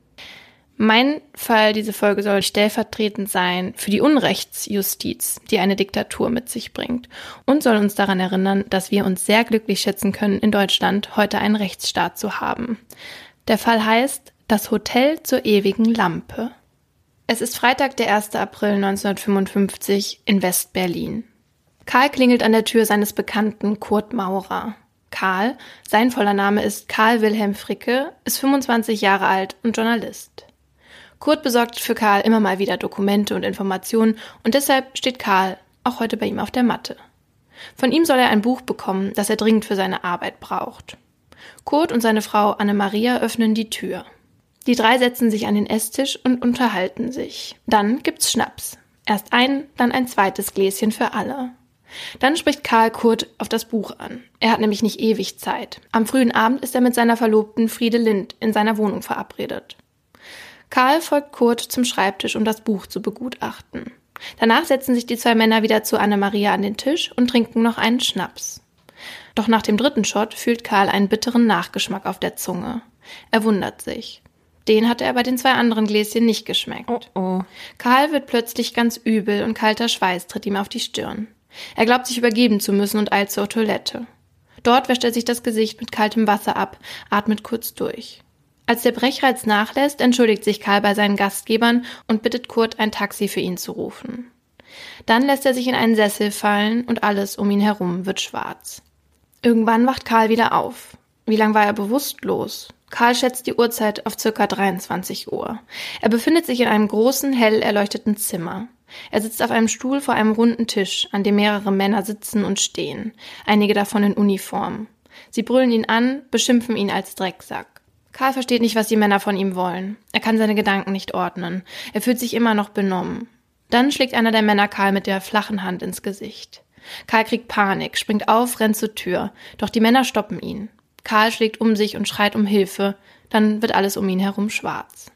Mein Fall, diese Folge soll stellvertretend sein für die Unrechtsjustiz, die eine Diktatur mit sich bringt und soll uns daran erinnern, dass wir uns sehr glücklich schätzen können, in Deutschland heute einen Rechtsstaat zu haben. Der Fall heißt Das Hotel zur ewigen Lampe. Es ist Freitag, der erster April neunzehnhundertfünfundfünfzig in West-Berlin. Karl klingelt an der Tür seines Bekannten Kurt Maurer. Karl, sein voller Name ist Karl Wilhelm Fricke, ist fünfundzwanzig Jahre alt und Journalist. Kurt besorgt für Karl immer mal wieder Dokumente und Informationen und deshalb steht Karl auch heute bei ihm auf der Matte. Von ihm soll er ein Buch bekommen, das er dringend für seine Arbeit braucht. Kurt und seine Frau Anne-Maria öffnen die Tür. Die drei setzen sich an den Esstisch und unterhalten sich. Dann gibt's Schnaps. Erst ein, dann ein zweites Gläschen für alle. Dann spricht Karl Kurt auf das Buch an. Er hat nämlich nicht ewig Zeit. Am frühen Abend ist er mit seiner Verlobten Friede Lind in seiner Wohnung verabredet. Karl folgt Kurt zum Schreibtisch, um das Buch zu begutachten. Danach setzen sich die zwei Männer wieder zu Anne-Maria an den Tisch und trinken noch einen Schnaps. Doch nach dem dritten Shot fühlt Karl einen bitteren Nachgeschmack auf der Zunge. Er wundert sich. Den hatte er bei den zwei anderen Gläschen nicht geschmeckt. Oh oh. Karl wird plötzlich ganz übel und kalter Schweiß tritt ihm auf die Stirn. Er glaubt, sich übergeben zu müssen und eilt zur Toilette. Dort wäscht er sich das Gesicht mit kaltem Wasser ab, atmet kurz durch. Als der Brechreiz nachlässt, entschuldigt sich Karl bei seinen Gastgebern und bittet Kurt, ein Taxi für ihn zu rufen. Dann lässt er sich in einen Sessel fallen und alles um ihn herum wird schwarz. Irgendwann wacht Karl wieder auf. Wie lang war er bewusstlos? Karl schätzt die Uhrzeit auf circa dreiundzwanzig Uhr. Er befindet sich in einem großen, hell erleuchteten Zimmer. Er sitzt auf einem Stuhl vor einem runden Tisch, an dem mehrere Männer sitzen und stehen, einige davon in Uniform. Sie brüllen ihn an, beschimpfen ihn als Drecksack. Karl versteht nicht, was die Männer von ihm wollen. Er kann seine Gedanken nicht ordnen. Er fühlt sich immer noch benommen. Dann schlägt einer der Männer Karl mit der flachen Hand ins Gesicht. Karl kriegt Panik, springt auf, rennt zur Tür. Doch die Männer stoppen ihn. Karl schlägt um sich und schreit um Hilfe. Dann wird alles um ihn herum schwarz.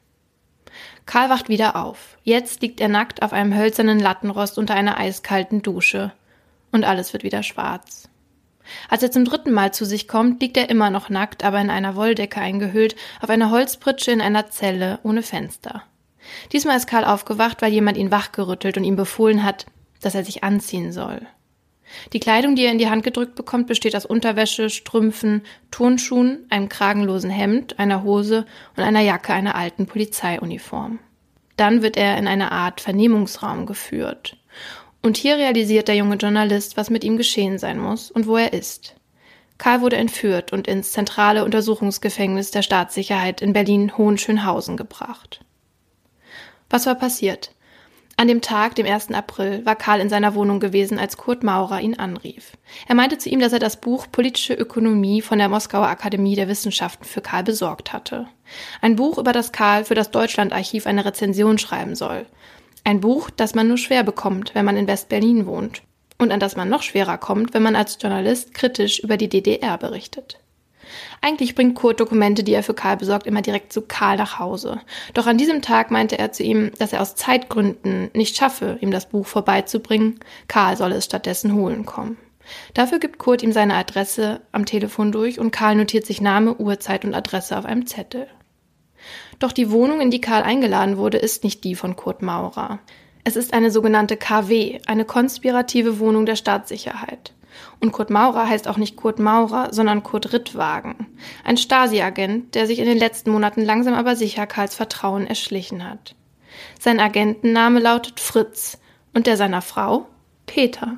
Karl wacht wieder auf. Jetzt liegt er nackt auf einem hölzernen Lattenrost unter einer eiskalten Dusche. Und alles wird wieder schwarz. Als er zum dritten Mal zu sich kommt, liegt er immer noch nackt, aber in einer Wolldecke eingehüllt, auf einer Holzpritsche in einer Zelle ohne Fenster. Diesmal ist Karl aufgewacht, weil jemand ihn wachgerüttelt und ihm befohlen hat, dass er sich anziehen soll. Die Kleidung, die er in die Hand gedrückt bekommt, besteht aus Unterwäsche, Strümpfen, Turnschuhen, einem kragenlosen Hemd, einer Hose und einer Jacke einer alten Polizeiuniform. Dann wird er in eine Art Vernehmungsraum geführt. Und hier realisiert der junge Journalist, was mit ihm geschehen sein muss und wo er ist. Karl wurde entführt und ins zentrale Untersuchungsgefängnis der Staatssicherheit in Berlin-Hohenschönhausen gebracht. Was war passiert? An dem Tag, dem ersten April, war Karl in seiner Wohnung gewesen, als Kurt Maurer ihn anrief. Er meinte zu ihm, dass er das Buch Politische Ökonomie von der Moskauer Akademie der Wissenschaften für Karl besorgt hatte. Ein Buch, über das Karl für das Deutschlandarchiv eine Rezension schreiben soll. Ein Buch, das man nur schwer bekommt, wenn man in West-Berlin wohnt. Und an das man noch schwerer kommt, wenn man als Journalist kritisch über die D D R berichtet. Eigentlich bringt Kurt Dokumente, die er für Karl besorgt, immer direkt zu Karl nach Hause. Doch an diesem Tag meinte er zu ihm, dass er aus Zeitgründen nicht schaffe, ihm das Buch vorbeizubringen. Karl solle es stattdessen holen kommen. Dafür gibt Kurt ihm seine Adresse am Telefon durch und Karl notiert sich Name, Uhrzeit und Adresse auf einem Zettel. Doch die Wohnung, in die Karl eingeladen wurde, ist nicht die von Kurt Maurer. Es ist eine sogenannte K W, eine konspirative Wohnung der Staatssicherheit. Und Kurt Maurer heißt auch nicht Kurt Maurer, sondern Kurt Rittwagen. Ein Stasi-Agent, der sich in den letzten Monaten langsam aber sicher Karls Vertrauen erschlichen hat. Sein Agentenname lautet Fritz und der seiner Frau Peter.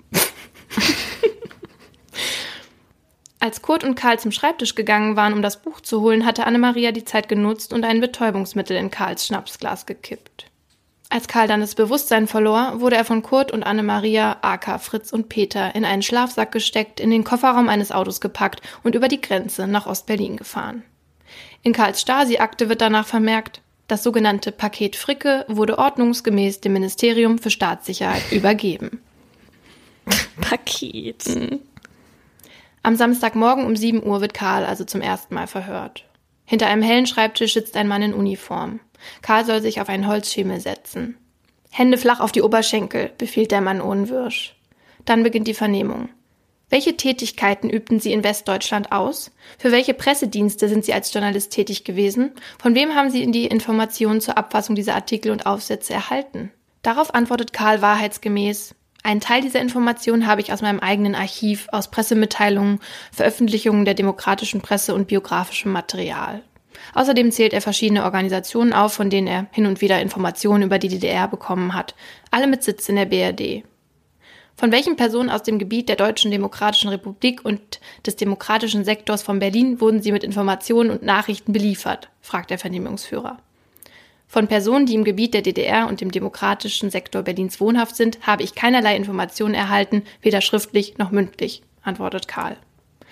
Als Kurt und Karl zum Schreibtisch gegangen waren, um das Buch zu holen, hatte Anne-Maria die Zeit genutzt und ein Betäubungsmittel in Karls Schnapsglas gekippt. Als Karl dann das Bewusstsein verlor, wurde er von Kurt und Anne-Maria, aka Fritz und Peter, in einen Schlafsack gesteckt, in den Kofferraum eines Autos gepackt und über die Grenze nach Ostberlin gefahren. In Karls Stasi-Akte wird danach vermerkt, das sogenannte Paket Fricke wurde ordnungsgemäß dem Ministerium für Staatssicherheit übergeben. Paket. Mhm. Am Samstagmorgen um sieben Uhr wird Karl also zum ersten Mal verhört. Hinter einem hellen Schreibtisch sitzt ein Mann in Uniform. Karl soll sich auf einen Holzschemel setzen. Hände flach auf die Oberschenkel, befiehlt der Mann ohne Wirsch. Dann beginnt die Vernehmung. Welche Tätigkeiten übten Sie in Westdeutschland aus? Für welche Pressedienste sind Sie als Journalist tätig gewesen? Von wem haben Sie die Informationen zur Abfassung dieser Artikel und Aufsätze erhalten? Darauf antwortet Karl wahrheitsgemäß: Einen Teil dieser Informationen habe ich aus meinem eigenen Archiv, aus Pressemitteilungen, Veröffentlichungen der demokratischen Presse und biografischem Material. Außerdem zählt er verschiedene Organisationen auf, von denen er hin und wieder Informationen über die D D R bekommen hat, alle mit Sitz in der B R D. Von welchen Personen aus dem Gebiet der Deutschen Demokratischen Republik und des demokratischen Sektors von Berlin wurden sie mit Informationen und Nachrichten beliefert, fragt der Vernehmungsführer. Von Personen, die im Gebiet der D D R und dem demokratischen Sektor Berlins wohnhaft sind, habe ich keinerlei Informationen erhalten, weder schriftlich noch mündlich, antwortet Karl.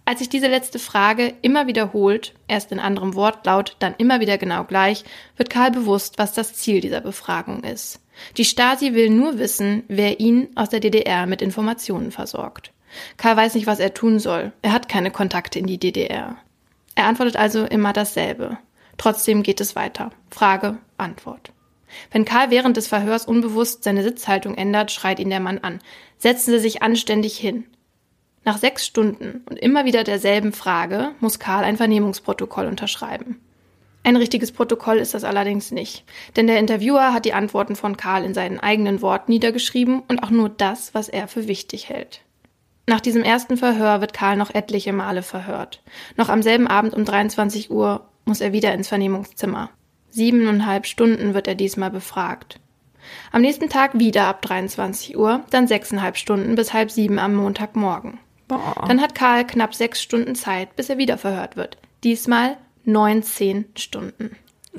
Als sich diese letzte Frage immer wiederholt, erst in anderem Wortlaut, dann immer wieder genau gleich, wird Karl bewusst, was das Ziel dieser Befragung ist. Die Stasi will nur wissen, wer ihn aus der D D R mit Informationen versorgt. Karl weiß nicht, was er tun soll. Er hat keine Kontakte in die D D R. Er antwortet also immer dasselbe. Trotzdem geht es weiter. Frage, Antwort. Wenn Karl während des Verhörs unbewusst seine Sitzhaltung ändert, schreit ihn der Mann an. Setzen Sie sich anständig hin. Nach sechs Stunden und immer wieder derselben Frage muss Karl ein Vernehmungsprotokoll unterschreiben. Ein richtiges Protokoll ist das allerdings nicht, denn der Interviewer hat die Antworten von Karl in seinen eigenen Worten niedergeschrieben und auch nur das, was er für wichtig hält. Nach diesem ersten Verhör wird Karl noch etliche Male verhört. Noch am selben Abend um dreiundzwanzig Uhr muss er wieder ins Vernehmungszimmer. Siebeneinhalb Stunden wird er diesmal befragt. Am nächsten Tag wieder ab dreiundzwanzig Uhr, dann sechseinhalb Stunden bis halb sieben am Montagmorgen. Boah. Dann hat Karl knapp sechs Stunden Zeit, bis er wieder verhört wird. Diesmal neunzehn Stunden.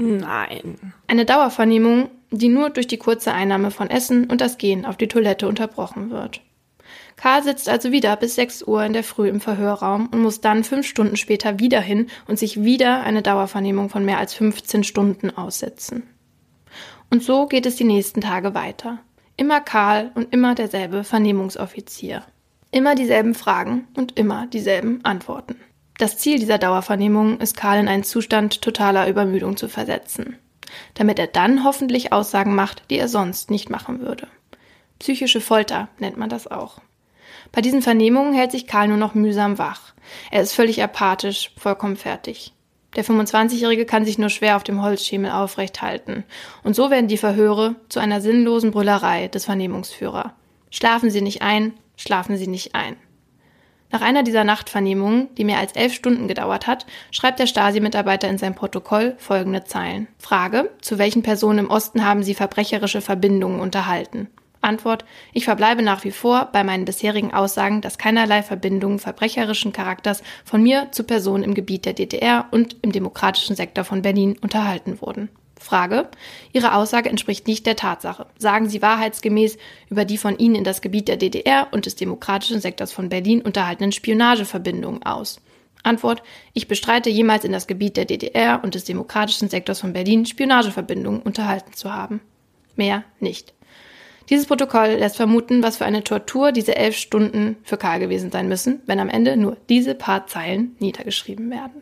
Nein. Eine Dauervernehmung, die nur durch die kurze Einnahme von Essen und das Gehen auf die Toilette unterbrochen wird. Karl sitzt also wieder bis sechs Uhr in der Früh im Verhörraum und muss dann fünf Stunden später wieder hin und sich wieder eine Dauervernehmung von mehr als fünfzehn Stunden aussetzen. Und so geht es die nächsten Tage weiter. Immer Karl und immer derselbe Vernehmungsoffizier. Immer dieselben Fragen und immer dieselben Antworten. Das Ziel dieser Dauervernehmung ist, Karl in einen Zustand totaler Übermüdung zu versetzen, damit er dann hoffentlich Aussagen macht, die er sonst nicht machen würde. Psychische Folter nennt man das auch. Bei diesen Vernehmungen hält sich Karl nur noch mühsam wach. Er ist völlig apathisch, vollkommen fertig. Der fünfundzwanzigjährige kann sich nur schwer auf dem Holzschemel aufrecht halten. Und so werden die Verhöre zu einer sinnlosen Brüllerei des Vernehmungsführers. Schlafen Sie nicht ein, schlafen Sie nicht ein. Nach einer dieser Nachtvernehmungen, die mehr als elf Stunden gedauert hat, schreibt der Stasi-Mitarbeiter in sein Protokoll folgende Zeilen. Frage: Zu welchen Personen im Osten haben Sie verbrecherische Verbindungen unterhalten? Antwort: Ich verbleibe nach wie vor bei meinen bisherigen Aussagen, dass keinerlei Verbindungen verbrecherischen Charakters von mir zu Personen im Gebiet der D D R und im demokratischen Sektor von Berlin unterhalten wurden. Frage: Ihre Aussage entspricht nicht der Tatsache. Sagen Sie wahrheitsgemäß über die von Ihnen in das Gebiet der D D R und des demokratischen Sektors von Berlin unterhaltenen Spionageverbindungen aus. Antwort: Ich bestreite, jemals in das Gebiet der D D R und des demokratischen Sektors von Berlin Spionageverbindungen unterhalten zu haben. Mehr nicht. Dieses Protokoll lässt vermuten, was für eine Tortur diese elf Stunden für Karl gewesen sein müssen, wenn am Ende nur diese paar Zeilen niedergeschrieben werden.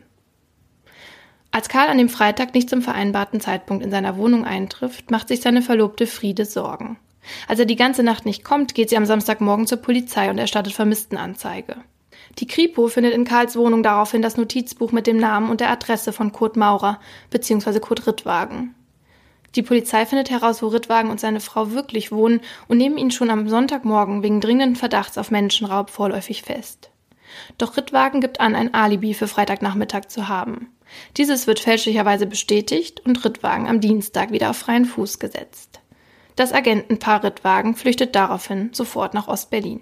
Als Karl an dem Freitag nicht zum vereinbarten Zeitpunkt in seiner Wohnung eintrifft, macht sich seine Verlobte Friede Sorgen. Als er die ganze Nacht nicht kommt, geht sie am Samstagmorgen zur Polizei und erstattet Vermisstenanzeige. Die Kripo findet in Karls Wohnung daraufhin das Notizbuch mit dem Namen und der Adresse von Kurt Maurer bzw. Kurt Rittwagen. Die Polizei findet heraus, wo Rittwagen und seine Frau wirklich wohnen und nehmen ihn schon am Sonntagmorgen wegen dringenden Verdachts auf Menschenraub vorläufig fest. Doch Rittwagen gibt an, ein Alibi für Freitagnachmittag zu haben. Dieses wird fälschlicherweise bestätigt und Rittwagen am Dienstag wieder auf freien Fuß gesetzt. Das Agentenpaar Rittwagen flüchtet daraufhin sofort nach Ostberlin.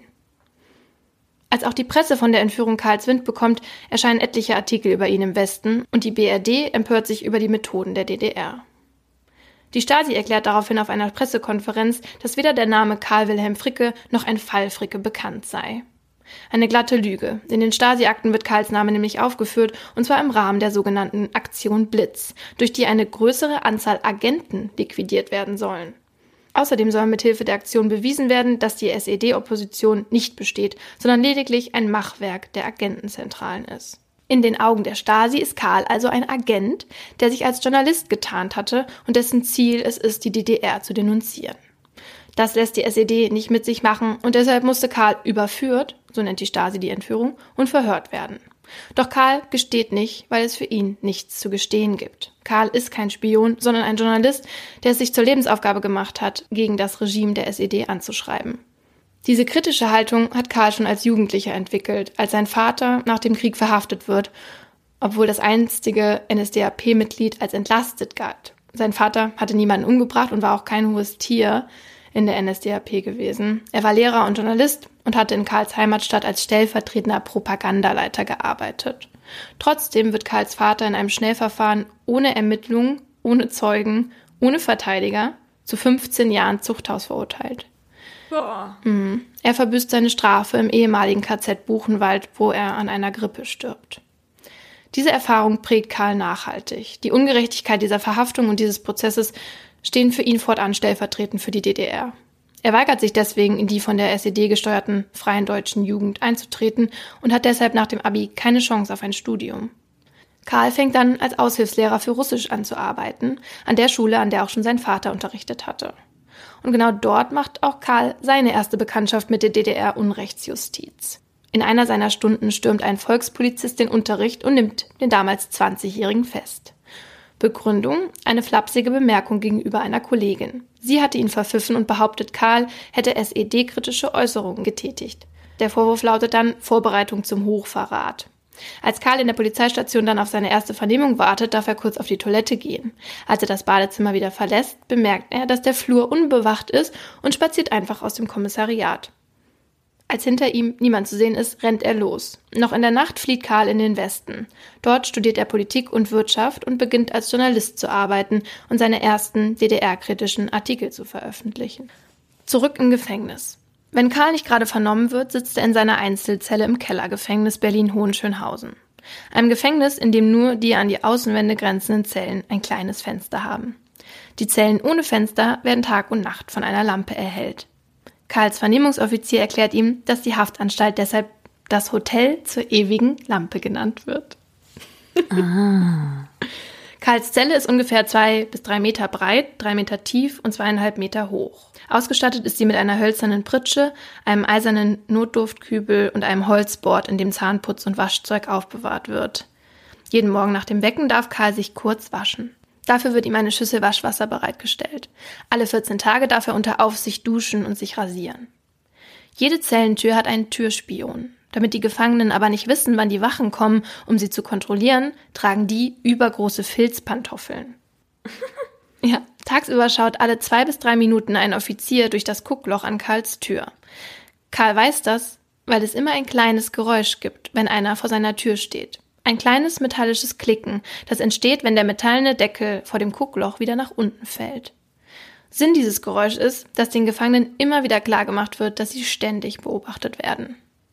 Als auch die Presse von der Entführung Karls Wind bekommt, erscheinen etliche Artikel über ihn im Westen und die B R D empört sich über die Methoden der D D R. Die Stasi erklärt daraufhin auf einer Pressekonferenz, dass weder der Name Karl Wilhelm Fricke noch ein Fall Fricke bekannt sei. Eine glatte Lüge. In den Stasi-Akten wird Karls Name nämlich aufgeführt, und zwar im Rahmen der sogenannten Aktion Blitz, durch die eine größere Anzahl Agenten liquidiert werden sollen. Außerdem soll mithilfe der Aktion bewiesen werden, dass die S E D-Opposition nicht besteht, sondern lediglich ein Machwerk der Agentenzentralen ist. In den Augen der Stasi ist Karl also ein Agent, der sich als Journalist getarnt hatte und dessen Ziel es ist, die D D R zu denunzieren. Das lässt die S E D nicht mit sich machen und deshalb musste Karl überführt, so nennt die Stasi die Entführung, und verhört werden. Doch Karl gesteht nicht, weil es für ihn nichts zu gestehen gibt. Karl ist kein Spion, sondern ein Journalist, der es sich zur Lebensaufgabe gemacht hat, gegen das Regime der S E D anzuschreiben. Diese kritische Haltung hat Karl schon als Jugendlicher entwickelt, als sein Vater nach dem Krieg verhaftet wird, obwohl das einstige N S D A P-Mitglied als entlastet galt. Sein Vater hatte niemanden umgebracht und war auch kein hohes Tier in der N S D A P gewesen. Er war Lehrer und Journalist und hatte in Karls Heimatstadt als stellvertretender Propagandaleiter gearbeitet. Trotzdem wird Karls Vater in einem Schnellverfahren ohne Ermittlungen, ohne Zeugen, ohne Verteidiger zu fünfzehn Jahren Zuchthaus verurteilt. Boah. Mhm. Er verbüßt seine Strafe im ehemaligen K Z Buchenwald, wo er an einer Grippe stirbt. Diese Erfahrung prägt Karl nachhaltig. Die Ungerechtigkeit dieser Verhaftung und dieses Prozesses stehen für ihn fortan stellvertretend für die D D R. Er weigert sich deswegen, in die von der S E D gesteuerten Freien Deutschen Jugend einzutreten und hat deshalb nach dem Abi keine Chance auf ein Studium. Karl fängt dann als Aushilfslehrer für Russisch an zu arbeiten, an der Schule, an der auch schon sein Vater unterrichtet hatte. Und genau dort macht auch Karl seine erste Bekanntschaft mit der D D R-Unrechtsjustiz. In einer seiner Stunden stürmt ein Volkspolizist den Unterricht und nimmt den damals zwanzigjährigen fest. Begründung: eine flapsige Bemerkung gegenüber einer Kollegin. Sie hatte ihn verpfiffen und behauptet, Karl hätte S E D-kritische Äußerungen getätigt. Der Vorwurf lautet dann Vorbereitung zum Hochverrat. Als Karl in der Polizeistation dann auf seine erste Vernehmung wartet, darf er kurz auf die Toilette gehen. Als er das Badezimmer wieder verlässt, bemerkt er, dass der Flur unbewacht ist und spaziert einfach aus dem Kommissariat. Als hinter ihm niemand zu sehen ist, rennt er los. Noch in der Nacht flieht Karl in den Westen. Dort studiert er Politik und Wirtschaft und beginnt als Journalist zu arbeiten und seine ersten D D R-kritischen Artikel zu veröffentlichen. Zurück im Gefängnis. Wenn Karl nicht gerade vernommen wird, sitzt er in seiner Einzelzelle im Kellergefängnis Berlin-Hohenschönhausen. Einem Gefängnis, in dem nur die an die Außenwände grenzenden Zellen ein kleines Fenster haben. Die Zellen ohne Fenster werden Tag und Nacht von einer Lampe erhellt. Karls Vernehmungsoffizier erklärt ihm, dass die Haftanstalt deshalb das Hotel zur ewigen Lampe genannt wird. Ah. Karls Zelle ist ungefähr zwei bis drei Meter breit, drei Meter tief und zweieinhalb Meter hoch. Ausgestattet ist sie mit einer hölzernen Pritsche, einem eisernen Notdurftkübel und einem Holzbord, in dem Zahnputz und Waschzeug aufbewahrt wird. Jeden Morgen nach dem Wecken darf Karl sich kurz waschen. Dafür wird ihm eine Schüssel Waschwasser bereitgestellt. Alle vierzehn Tage darf er unter Aufsicht duschen und sich rasieren. Jede Zellentür hat einen Türspion. Damit die Gefangenen aber nicht wissen, wann die Wachen kommen, um sie zu kontrollieren, tragen die übergroße Filzpantoffeln. Ja, tagsüber schaut alle zwei bis drei Minuten ein Offizier durch das Guckloch an Karls Tür. Karl weiß das, weil es immer ein kleines Geräusch gibt, wenn einer vor seiner Tür steht. Ein kleines metallisches Klicken, das entsteht, wenn der metallene Deckel vor dem Guckloch wieder nach unten fällt. Sinn dieses Geräuschs ist, dass den Gefangenen immer wieder klargemacht wird, dass sie ständig beobachtet werden.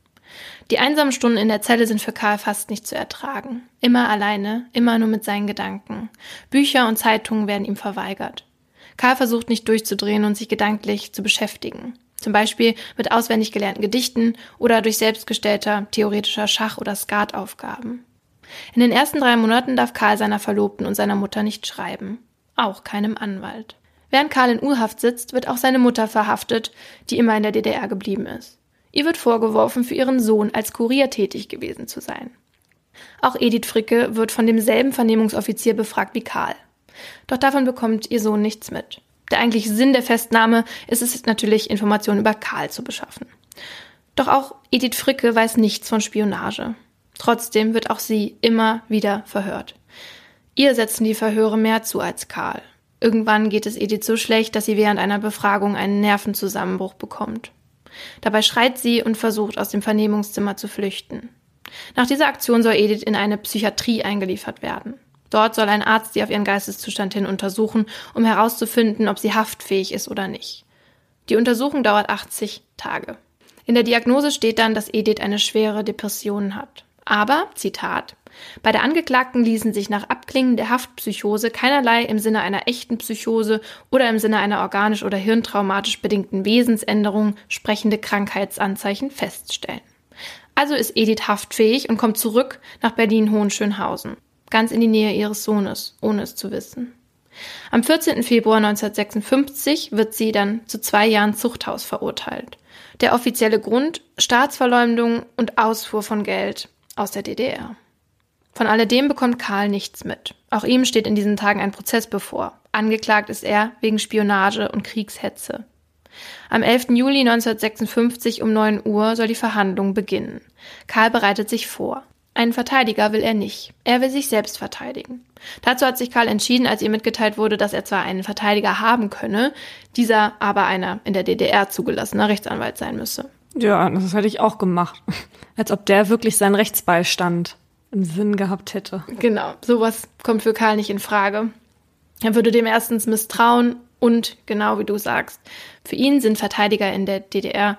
Die einsamen Stunden in der Zelle sind für Karl fast nicht zu ertragen. Immer alleine, immer nur mit seinen Gedanken. Bücher und Zeitungen werden ihm verweigert. Karl versucht nicht durchzudrehen und sich gedanklich zu beschäftigen. Zum Beispiel mit auswendig gelernten Gedichten oder durch selbstgestellter theoretischer Schach- oder Skataufgaben. In den ersten drei Monaten darf Karl seiner Verlobten und seiner Mutter nicht schreiben. Auch keinem Anwalt. Während Karl in U-Haft sitzt, wird auch seine Mutter verhaftet, die immer in der D D R geblieben ist. Ihr wird vorgeworfen, für ihren Sohn als Kurier tätig gewesen zu sein. Auch Edith Fricke wird von demselben Vernehmungsoffizier befragt wie Karl. Doch davon bekommt ihr Sohn nichts mit. Der eigentliche Sinn der Festnahme ist es natürlich, Informationen über Karl zu beschaffen. Doch auch Edith Fricke weiß nichts von Spionage. Trotzdem wird auch sie immer wieder verhört. Ihr setzen die Verhöre mehr zu als Karl. Irgendwann geht es Edith so schlecht, dass sie während einer Befragung einen Nervenzusammenbruch bekommt. Dabei schreit sie und versucht, aus dem Vernehmungszimmer zu flüchten. Nach dieser Aktion soll Edith in eine Psychiatrie eingeliefert werden. Dort soll ein Arzt sie auf ihren Geisteszustand hin untersuchen, um herauszufinden, ob sie haftfähig ist oder nicht. Die Untersuchung dauert achtzig Tage. In der Diagnose steht dann, dass Edith eine schwere Depression hat. Aber, Zitat, bei der Angeklagten ließen sich nach Abklingen der Haftpsychose keinerlei im Sinne einer echten Psychose oder im Sinne einer organisch oder hirntraumatisch bedingten Wesensänderung sprechende Krankheitsanzeichen feststellen. Also ist Edith haftfähig und kommt zurück nach Berlin-Hohenschönhausen, ganz in die Nähe ihres Sohnes, ohne es zu wissen. Am vierzehnten Februar neunzehnhundertsechsundfünfzig wird sie dann zu zwei Jahren Zuchthaus verurteilt. Der offizielle Grund: Staatsverleumdung und Ausfuhr von Geld aus der D D R. Von alledem bekommt Karl nichts mit. Auch ihm steht in diesen Tagen ein Prozess bevor. Angeklagt ist er wegen Spionage und Kriegshetze. Am elften Juli neunzehnhundertsechsundfünfzig um neun Uhr soll die Verhandlung beginnen. Karl bereitet sich vor. Einen Verteidiger will er nicht. Er will sich selbst verteidigen. Dazu hat sich Karl entschieden, als ihm mitgeteilt wurde, dass er zwar einen Verteidiger haben könne, dieser aber einer in der D D R zugelassener Rechtsanwalt sein müsse. Ja, das hätte ich auch gemacht. Als ob der wirklich seinen Rechtsbeistand im Sinn gehabt hätte. Genau, sowas kommt für Karl nicht in Frage. Er würde dem erstens misstrauen und, genau wie du sagst, für ihn sind Verteidiger in der D D R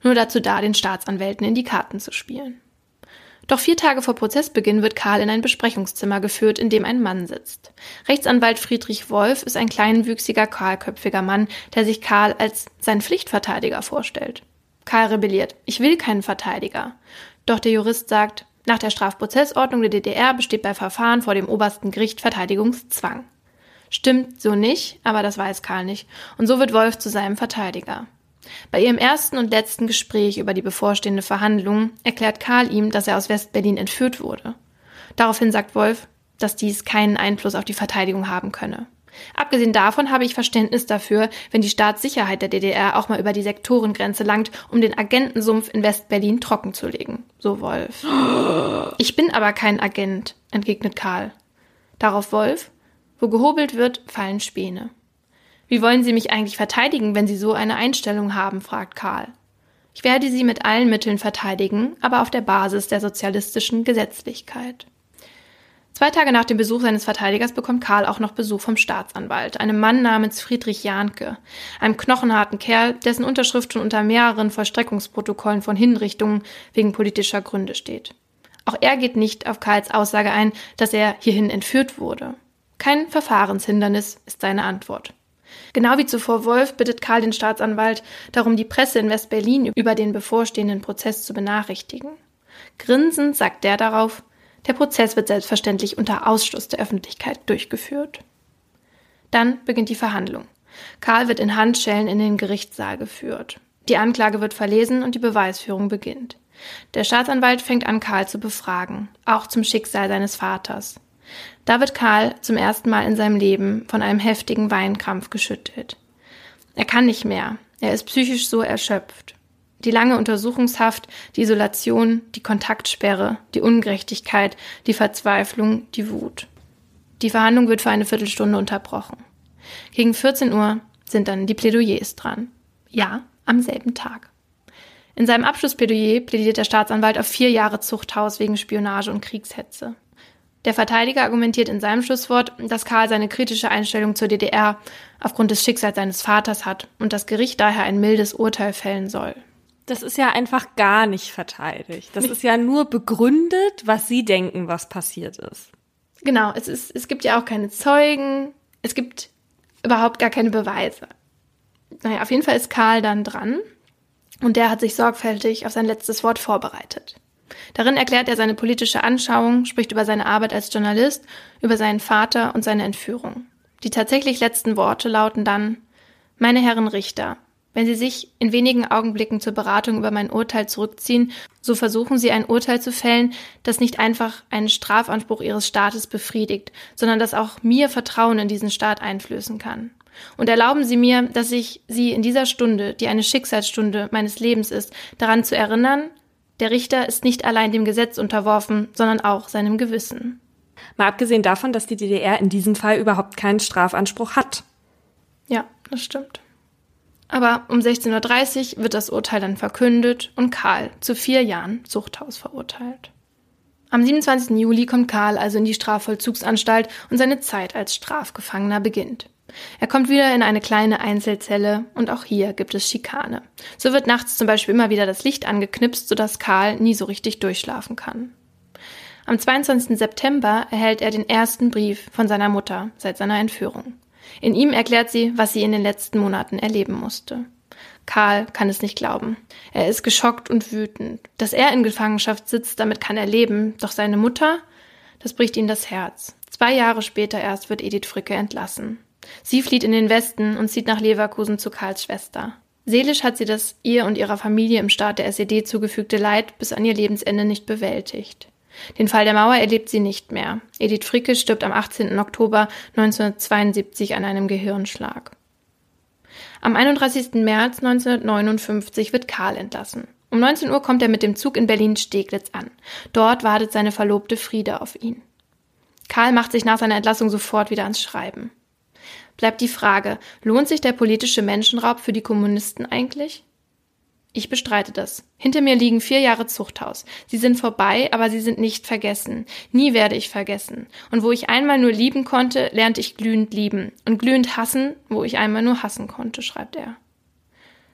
nur dazu da, den Staatsanwälten in die Karten zu spielen. Doch vier Tage vor Prozessbeginn wird Karl in ein Besprechungszimmer geführt, in dem ein Mann sitzt. Rechtsanwalt Friedrich Wolf ist ein kleinwüchsiger, kahlköpfiger Mann, der sich Karl als seinen Pflichtverteidiger vorstellt. Karl rebelliert: Ich will keinen Verteidiger. Doch der Jurist sagt, nach der Strafprozessordnung der D D R besteht bei Verfahren vor dem obersten Gericht Verteidigungszwang. Stimmt so nicht, aber das weiß Karl nicht. Und so wird Wolf zu seinem Verteidiger. Bei ihrem ersten und letzten Gespräch über die bevorstehende Verhandlung erklärt Karl ihm, dass er aus West-Berlin entführt wurde. Daraufhin sagt Wolf, dass dies keinen Einfluss auf die Verteidigung haben könne. Abgesehen davon habe ich Verständnis dafür, wenn die Staatssicherheit der D D R auch mal über die Sektorengrenze langt, um den Agentensumpf in West-Berlin trockenzulegen, so Wolf. Ich bin aber kein Agent, entgegnet Karl. Darauf Wolf: Wo gehobelt wird, fallen Späne. Wie wollen Sie mich eigentlich verteidigen, wenn Sie so eine Einstellung haben, fragt Karl. Ich werde Sie mit allen Mitteln verteidigen, aber auf der Basis der sozialistischen Gesetzlichkeit. Zwei Tage nach dem Besuch seines Verteidigers bekommt Karl auch noch Besuch vom Staatsanwalt, einem Mann namens Friedrich Jahnke, einem knochenharten Kerl, dessen Unterschrift schon unter mehreren Vollstreckungsprotokollen von Hinrichtungen wegen politischer Gründe steht. Auch er geht nicht auf Karls Aussage ein, dass er hierhin entführt wurde. Kein Verfahrenshindernis ist seine Antwort. Genau wie zuvor Wolf bittet Karl den Staatsanwalt darum, die Presse in West-Berlin über den bevorstehenden Prozess zu benachrichtigen. Grinsend sagt der darauf: Der Prozess wird selbstverständlich unter Ausschluss der Öffentlichkeit durchgeführt. Dann beginnt die Verhandlung. Karl wird in Handschellen in den Gerichtssaal geführt. Die Anklage wird verlesen und die Beweisführung beginnt. Der Staatsanwalt fängt an, Karl zu befragen, auch zum Schicksal seines Vaters. Da wird Karl zum ersten Mal in seinem Leben von einem heftigen Weinkrampf geschüttelt. Er kann nicht mehr, er ist psychisch so erschöpft. Die lange Untersuchungshaft, die Isolation, die Kontaktsperre, die Ungerechtigkeit, die Verzweiflung, die Wut. Die Verhandlung wird für eine Viertelstunde unterbrochen. Gegen vierzehn Uhr sind dann die Plädoyers dran. Ja, am selben Tag. In seinem Abschlussplädoyer plädiert der Staatsanwalt auf vier Jahre Zuchthaus wegen Spionage und Kriegshetze. Der Verteidiger argumentiert in seinem Schlusswort, dass Karl seine kritische Einstellung zur D D R aufgrund des Schicksals seines Vaters hat und das Gericht daher ein mildes Urteil fällen soll. Das ist ja einfach gar nicht verteidigt. Das ist ja nur begründet, was Sie denken, was passiert ist. Genau, es ist, es gibt ja auch keine Zeugen, es gibt überhaupt gar keine Beweise. Naja, auf jeden Fall ist Karl dann dran und der hat sich sorgfältig auf sein letztes Wort vorbereitet. Darin erklärt er seine politische Anschauung, spricht über seine Arbeit als Journalist, über seinen Vater und seine Entführung. Die tatsächlich letzten Worte lauten dann: Meine Herren Richter, wenn Sie sich in wenigen Augenblicken zur Beratung über mein Urteil zurückziehen, so versuchen Sie ein Urteil zu fällen, das nicht einfach einen Strafanspruch Ihres Staates befriedigt, sondern das auch mir Vertrauen in diesen Staat einflößen kann. Und erlauben Sie mir, dass ich Sie in dieser Stunde, die eine Schicksalsstunde meines Lebens ist, daran zu erinnern: Der Richter ist nicht allein dem Gesetz unterworfen, sondern auch seinem Gewissen. Mal abgesehen davon, dass die D D R in diesem Fall überhaupt keinen Strafanspruch hat. Ja, das stimmt. Aber um sechzehn Uhr dreißig wird das Urteil dann verkündet und Karl zu vier Jahren Zuchthaus verurteilt. Am siebenundzwanzigsten Juli kommt Karl also in die Strafvollzugsanstalt und seine Zeit als Strafgefangener beginnt. Er kommt wieder in eine kleine Einzelzelle und auch hier gibt es Schikane. So wird nachts zum Beispiel immer wieder das Licht angeknipst, sodass Karl nie so richtig durchschlafen kann. Am zweiundzwanzigsten September erhält er den ersten Brief von seiner Mutter seit seiner Entführung. In ihm erklärt sie, was sie in den letzten Monaten erleben musste. Karl kann es nicht glauben. Er ist geschockt und wütend. Dass er in Gefangenschaft sitzt, damit kann er leben. Doch seine Mutter, das bricht ihm das Herz. Zwei Jahre später erst wird Edith Fricke entlassen. Sie flieht in den Westen und zieht nach Leverkusen zu Karls Schwester. Seelisch hat sie das ihr und ihrer Familie im Staat der S E D zugefügte Leid bis an ihr Lebensende nicht bewältigt. Den Fall der Mauer erlebt sie nicht mehr. Edith Fricke stirbt am achtzehnten Oktober neunzehnhundertzweiundsiebzig an einem Gehirnschlag. Am einunddreißigsten März neunzehnhundertneunundfünfzig wird Karl entlassen. Um neunzehn Uhr kommt er mit dem Zug in Berlin-Steglitz an. Dort wartet seine Verlobte Friede auf ihn. Karl macht sich nach seiner Entlassung sofort wieder ans Schreiben. Bleibt die Frage, lohnt sich der politische Menschenraub für die Kommunisten eigentlich? Ich bestreite das. Hinter mir liegen vier Jahre Zuchthaus. Sie sind vorbei, aber sie sind nicht vergessen. Nie werde ich vergessen. Und wo ich einmal nur lieben konnte, lernte ich glühend lieben. Und glühend hassen, wo ich einmal nur hassen konnte, schreibt er.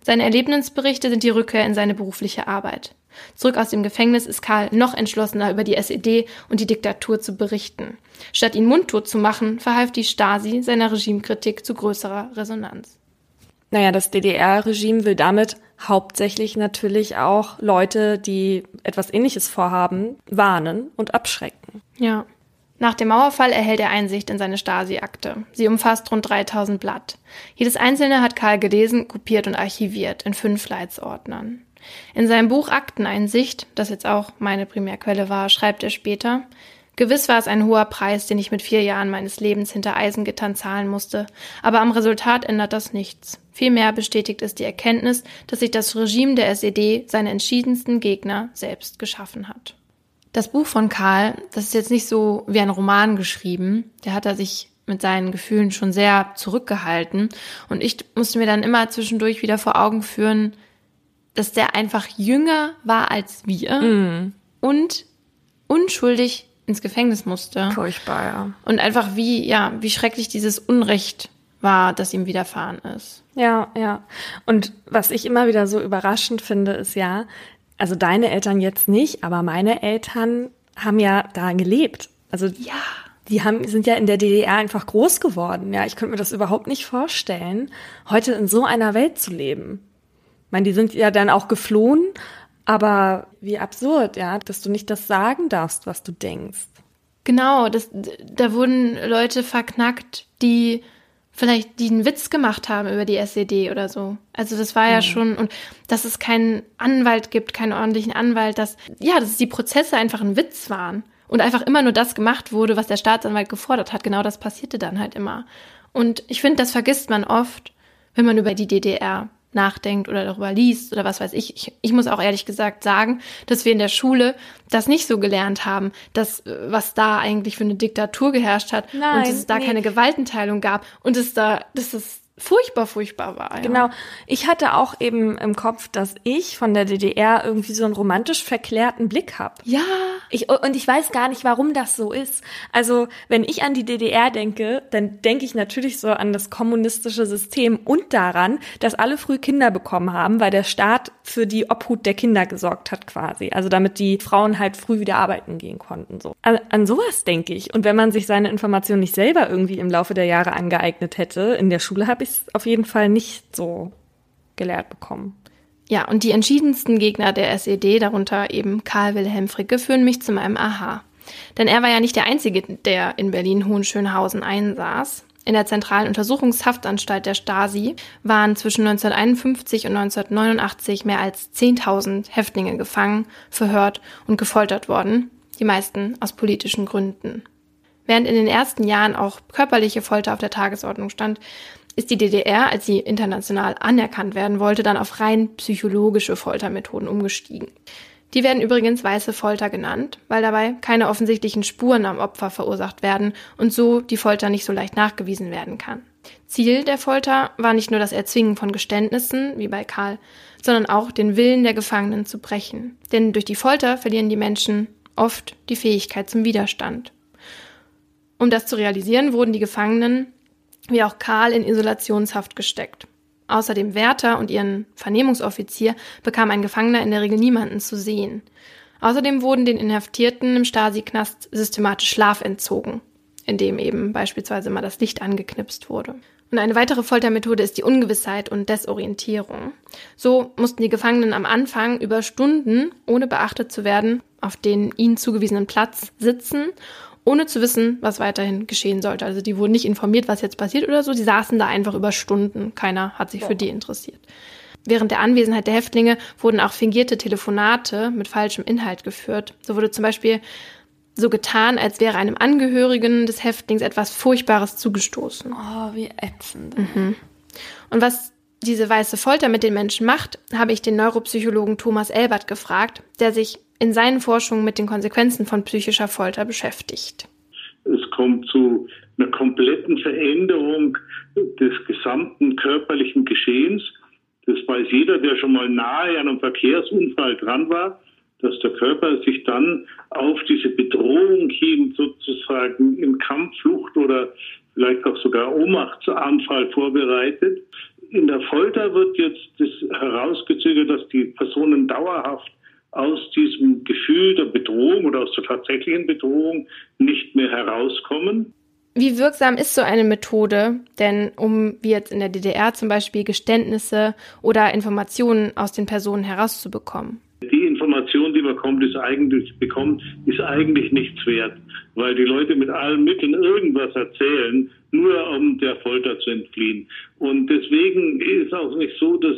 Seine Erlebnisberichte sind die Rückkehr in seine berufliche Arbeit. Zurück aus dem Gefängnis ist Karl noch entschlossener, über die S E D und die Diktatur zu berichten. Statt ihn mundtot zu machen, verhalf die Stasi seiner Regimekritik zu größerer Resonanz. Naja, das D D R-Regime will damit hauptsächlich natürlich auch Leute, die etwas Ähnliches vorhaben, warnen und abschrecken. Ja. Nach dem Mauerfall erhält er Einsicht in seine Stasi-Akte. Sie umfasst rund dreitausend Blatt. Jedes einzelne hat Karl gelesen, kopiert und archiviert in fünf Leitsordnern. In seinem Buch Akteneinsicht, das jetzt auch meine Primärquelle war, schreibt er später: Gewiss war es ein hoher Preis, den ich mit vier Jahren meines Lebens hinter Eisengittern zahlen musste, aber am Resultat ändert das nichts. Vielmehr bestätigt es die Erkenntnis, dass sich das Regime der S E D seine entschiedensten Gegner selbst geschaffen hat. Das Buch von Karl, das ist jetzt nicht so wie ein Roman geschrieben. Der hat er sich mit seinen Gefühlen schon sehr zurückgehalten. Und ich musste mir dann immer zwischendurch wieder vor Augen führen, dass der einfach jünger war als wir mm. und unschuldig ins Gefängnis musste. Furchtbar, ja. Und einfach wie, ja, wie schrecklich dieses Unrecht war, das ihm widerfahren ist. Ja, ja. Und was ich immer wieder so überraschend finde, ist ja, also deine Eltern jetzt nicht, aber meine Eltern haben ja da gelebt. Also ja, die haben, sind ja in der D D R einfach groß geworden. Ja, ich könnte mir das überhaupt nicht vorstellen, heute in so einer Welt zu leben. Ich meine, die sind ja dann auch geflohen, aber wie absurd, ja, dass du nicht das sagen darfst, was du denkst. Genau, das, da wurden Leute verknackt, die vielleicht die einen Witz gemacht haben über die S E D oder so. Also das war ja mhm. schon, und dass es keinen Anwalt gibt, keinen ordentlichen Anwalt, dass, ja, dass die Prozesse einfach ein Witz waren und einfach immer nur das gemacht wurde, was der Staatsanwalt gefordert hat. Genau das passierte dann halt immer. Und ich finde, das vergisst man oft, wenn man über die D D R nachdenkt oder darüber liest oder was weiß ich. ich. Ich muss auch ehrlich gesagt sagen, dass wir in der Schule das nicht so gelernt haben, dass was da eigentlich für eine Diktatur geherrscht hat. Nein, und dass es da nee. keine Gewaltenteilung gab und es da, dass es furchtbar, furchtbar war. Ja. Genau. Ich hatte auch eben im Kopf, dass ich von der D D R irgendwie so einen romantisch verklärten Blick habe. Ja. Ich, und ich weiß gar nicht, warum das so ist. Also, wenn ich an die D D R denke, dann denke ich natürlich so an das kommunistische System und daran, dass alle früh Kinder bekommen haben, weil der Staat für die Obhut der Kinder gesorgt hat quasi. Also damit die Frauen halt früh wieder arbeiten gehen konnten. So. An, an sowas denke ich. Und wenn man sich seine Informationen nicht selber irgendwie im Laufe der Jahre angeeignet hätte, in der Schule habe ich auf jeden Fall nicht so gelehrt bekommen. Ja, und die entschiedensten Gegner der S E D, darunter eben Karl Wilhelm Fricke, führen mich zu meinem Aha. Denn er war ja nicht der Einzige, der in Berlin-Hohenschönhausen einsaß. In der zentralen Untersuchungshaftanstalt der Stasi waren zwischen neunzehnhunderteinundfünfzig und neunzehnhundertneunundachtzig mehr als zehntausend Häftlinge gefangen, verhört und gefoltert worden, die meisten aus politischen Gründen. Während in den ersten Jahren auch körperliche Folter auf der Tagesordnung stand, ist die D D R, als sie international anerkannt werden wollte, dann auf rein psychologische Foltermethoden umgestiegen. Die werden übrigens weiße Folter genannt, weil dabei keine offensichtlichen Spuren am Opfer verursacht werden und so die Folter nicht so leicht nachgewiesen werden kann. Ziel der Folter war nicht nur das Erzwingen von Geständnissen, wie bei Karl, sondern auch den Willen der Gefangenen zu brechen. Denn durch die Folter verlieren die Menschen oft die Fähigkeit zum Widerstand. Um das zu realisieren, wurden die Gefangenen wie auch Karl in Isolationshaft gesteckt. Außer dem Wärter und ihren Vernehmungsoffizier bekam ein Gefangener in der Regel niemanden zu sehen. Außerdem wurden den Inhaftierten im Stasi-Knast systematisch Schlaf entzogen, indem eben beispielsweise mal das Licht angeknipst wurde. Und eine weitere Foltermethode ist die Ungewissheit und Desorientierung. So mussten die Gefangenen am Anfang über Stunden, ohne beachtet zu werden, auf den ihnen zugewiesenen Platz sitzen, ohne zu wissen, was weiterhin geschehen sollte. Also die wurden nicht informiert, was jetzt passiert oder so. Die saßen da einfach über Stunden. Keiner hat sich für die interessiert. Während der Anwesenheit der Häftlinge wurden auch fingierte Telefonate mit falschem Inhalt geführt. So wurde zum Beispiel so getan, als wäre einem Angehörigen des Häftlings etwas Furchtbares zugestoßen. Oh, wie ätzend. Mhm. Und was diese weiße Folter mit den Menschen macht, habe ich den Neuropsychologen Thomas Elbert gefragt, der sich in seinen Forschungen mit den Konsequenzen von psychischer Folter beschäftigt. Es kommt zu einer kompletten Veränderung des gesamten körperlichen Geschehens. Das weiß jeder, der schon mal nahe an einem Verkehrsunfall dran war, dass der Körper sich dann auf diese Bedrohung hin sozusagen im Kampf, Flucht oder vielleicht auch sogar Ohnmachtsanfall vorbereitet. In der Folter wird jetzt das herausgezögert, dass die Personen dauerhaft aus diesem Gefühl der Bedrohung oder aus der tatsächlichen Bedrohung nicht mehr herauskommen. Wie wirksam ist so eine Methode denn, um wie jetzt in der D D R zum Beispiel Geständnisse oder Informationen aus den Personen herauszubekommen? Die Information, die man kommt, ist eigentlich, bekommt, ist eigentlich nichts wert, weil die Leute mit allen Mitteln irgendwas erzählen, nur um der Folter zu entfliehen. Und deswegen ist auch nicht so, dass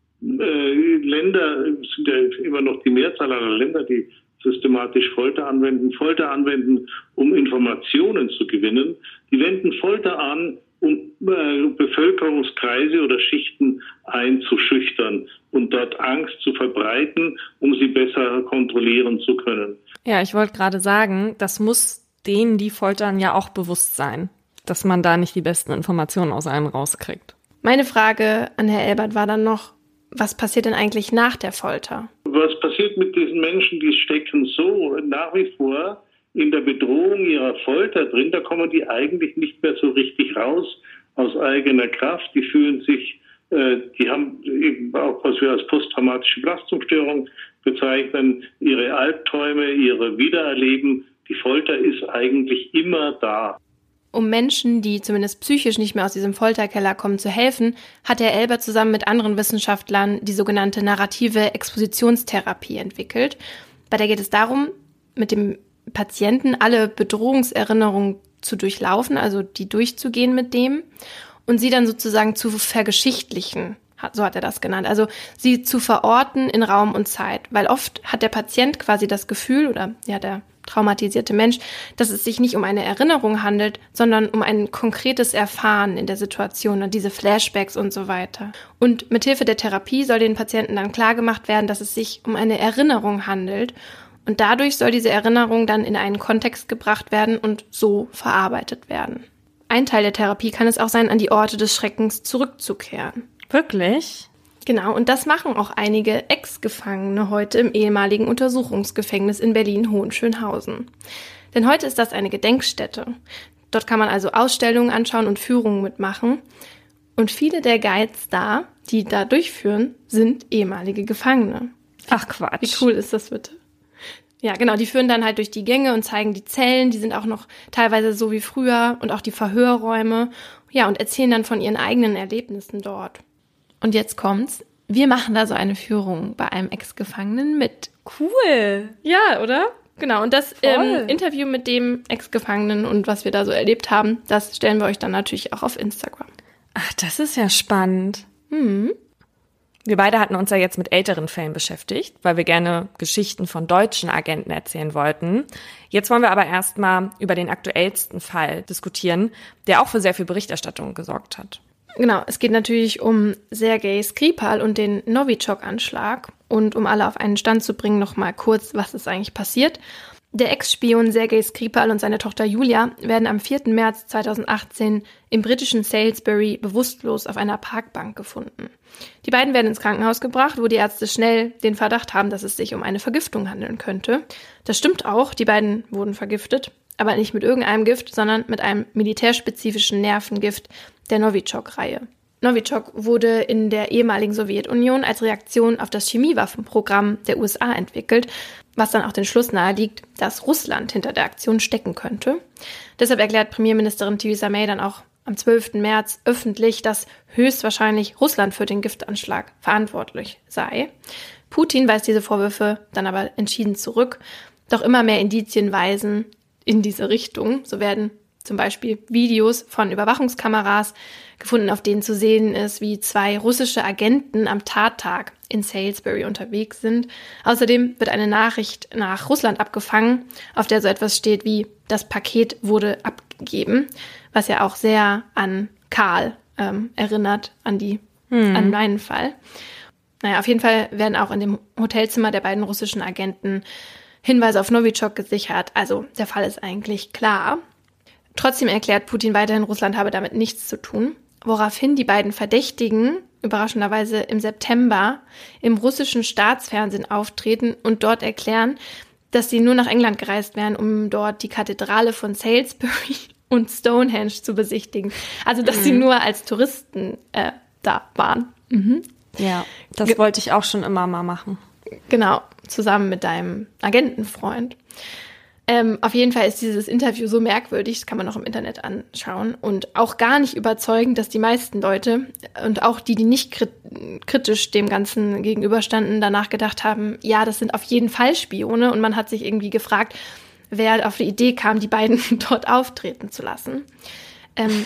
äh, Länder, es sind ja immer noch die Mehrzahl aller Länder, die systematisch Folter anwenden, Folter anwenden, um Informationen zu gewinnen. Die wenden Folter an, um äh, Bevölkerungskreise oder Schichten einzuschüchtern und dort Angst zu verbreiten, um sie besser kontrollieren zu können. Ja, ich wollte gerade sagen, das muss denen, die foltern, ja auch bewusst sein, dass man da nicht die besten Informationen aus einem rauskriegt. Meine Frage an Herr Elbert war dann noch, was passiert denn eigentlich nach der Folter? Was passiert mit diesen Menschen, die stecken so nach wie vor in der Bedrohung ihrer Folter drin, da kommen die eigentlich nicht mehr so richtig raus aus eigener Kraft. Die fühlen sich, äh, die haben eben auch, was wir als posttraumatische Belastungsstörung bezeichnen, ihre Albträume, ihre Wiedererleben. Die Folter ist eigentlich immer da. Um Menschen, die zumindest psychisch nicht mehr aus diesem Folterkeller kommen, zu helfen, hat Herr Elbert zusammen mit anderen Wissenschaftlern die sogenannte narrative Expositionstherapie entwickelt. Bei der geht es darum, mit dem Patienten alle Bedrohungserinnerungen zu durchlaufen, also die durchzugehen mit dem und sie dann sozusagen zu vergeschichtlichen, so hat er das genannt, also sie zu verorten in Raum und Zeit, weil oft hat der Patient quasi das Gefühl oder ja der traumatisierte Mensch, dass es sich nicht um eine Erinnerung handelt, sondern um ein konkretes Erfahren in der Situation und diese Flashbacks und so weiter. Und mithilfe der Therapie soll den Patienten dann klargemacht werden, dass es sich um eine Erinnerung handelt. Und dadurch soll diese Erinnerung dann in einen Kontext gebracht werden und so verarbeitet werden. Ein Teil der Therapie kann es auch sein, an die Orte des Schreckens zurückzukehren. Wirklich? Genau, und das machen auch einige Ex-Gefangene heute im ehemaligen Untersuchungsgefängnis in Berlin-Hohenschönhausen. Denn heute ist das eine Gedenkstätte. Dort kann man also Ausstellungen anschauen und Führungen mitmachen. Und viele der Guides da, die da durchführen, sind ehemalige Gefangene. Ach Quatsch. Wie cool ist das bitte? Ja, genau, die führen dann halt durch die Gänge und zeigen die Zellen, die sind auch noch teilweise so wie früher und auch die Verhörräume. Ja, und erzählen dann von ihren eigenen Erlebnissen dort. Und jetzt kommt's, wir machen da so eine Führung bei einem Ex-Gefangenen mit. Cool. Ja, oder? Genau, und das ähm, Interview mit dem Ex-Gefangenen und was wir da so erlebt haben, das stellen wir euch dann natürlich auch auf Instagram. Ach, das ist ja spannend. Mhm. Wir beide hatten uns ja jetzt mit älteren Fällen beschäftigt, weil wir gerne Geschichten von deutschen Agenten erzählen wollten. Jetzt wollen wir aber erstmal über den aktuellsten Fall diskutieren, der auch für sehr viel Berichterstattung gesorgt hat. Genau, es geht natürlich um Sergei Skripal und den Novichok-Anschlag. Und um alle auf einen Stand zu bringen, noch mal kurz, was ist eigentlich passiert. Der Ex-Spion Sergei Skripal und seine Tochter Julia werden am vierten März zweitausendachtzehn im britischen Salisbury bewusstlos auf einer Parkbank gefunden. Die beiden werden ins Krankenhaus gebracht, wo die Ärzte schnell den Verdacht haben, dass es sich um eine Vergiftung handeln könnte. Das stimmt auch, die beiden wurden vergiftet, aber nicht mit irgendeinem Gift, sondern mit einem militärspezifischen Nervengift der Novichok-Reihe. Novichok wurde in der ehemaligen Sowjetunion als Reaktion auf das Chemiewaffenprogramm der U S A entwickelt, was dann auch den Schluss naheliegt, dass Russland hinter der Aktion stecken könnte. Deshalb erklärt Premierministerin Theresa May dann auch am zwölften März öffentlich, dass höchstwahrscheinlich Russland für den Giftanschlag verantwortlich sei. Putin weist diese Vorwürfe dann aber entschieden zurück. Doch immer mehr Indizien weisen in diese Richtung. So werden zum Beispiel Videos von Überwachungskameras gefunden, auf denen zu sehen ist, wie zwei russische Agenten am Tattag in Salisbury unterwegs sind. Außerdem wird eine Nachricht nach Russland abgefangen, auf der so etwas steht wie, das Paket wurde abgegeben, was ja auch sehr an Karl ähm, erinnert, an die, hm. an meinen Fall. Naja, auf jeden Fall werden auch in dem Hotelzimmer der beiden russischen Agenten Hinweise auf Novichok gesichert. Also der Fall ist eigentlich klar. Trotzdem erklärt Putin weiterhin, Russland habe damit nichts zu tun, woraufhin die beiden Verdächtigen überraschenderweise im September im russischen Staatsfernsehen auftreten und dort erklären, dass sie nur nach England gereist wären, um dort die Kathedrale von Salisbury und Stonehenge zu besichtigen. Also, dass mhm. sie nur als Touristen äh, da waren. Mhm. Ja, das Ge- wollte ich auch schon immer mal machen. Genau, zusammen mit deinem Agentenfreund. Ähm, auf jeden Fall ist dieses Interview so merkwürdig, das kann man auch im Internet anschauen und auch gar nicht überzeugend, dass die meisten Leute und auch die, die nicht krit- kritisch dem Ganzen gegenüberstanden, danach gedacht haben, ja, das sind auf jeden Fall Spione und man hat sich irgendwie gefragt, wer auf die Idee kam, die beiden dort auftreten zu lassen. Ähm,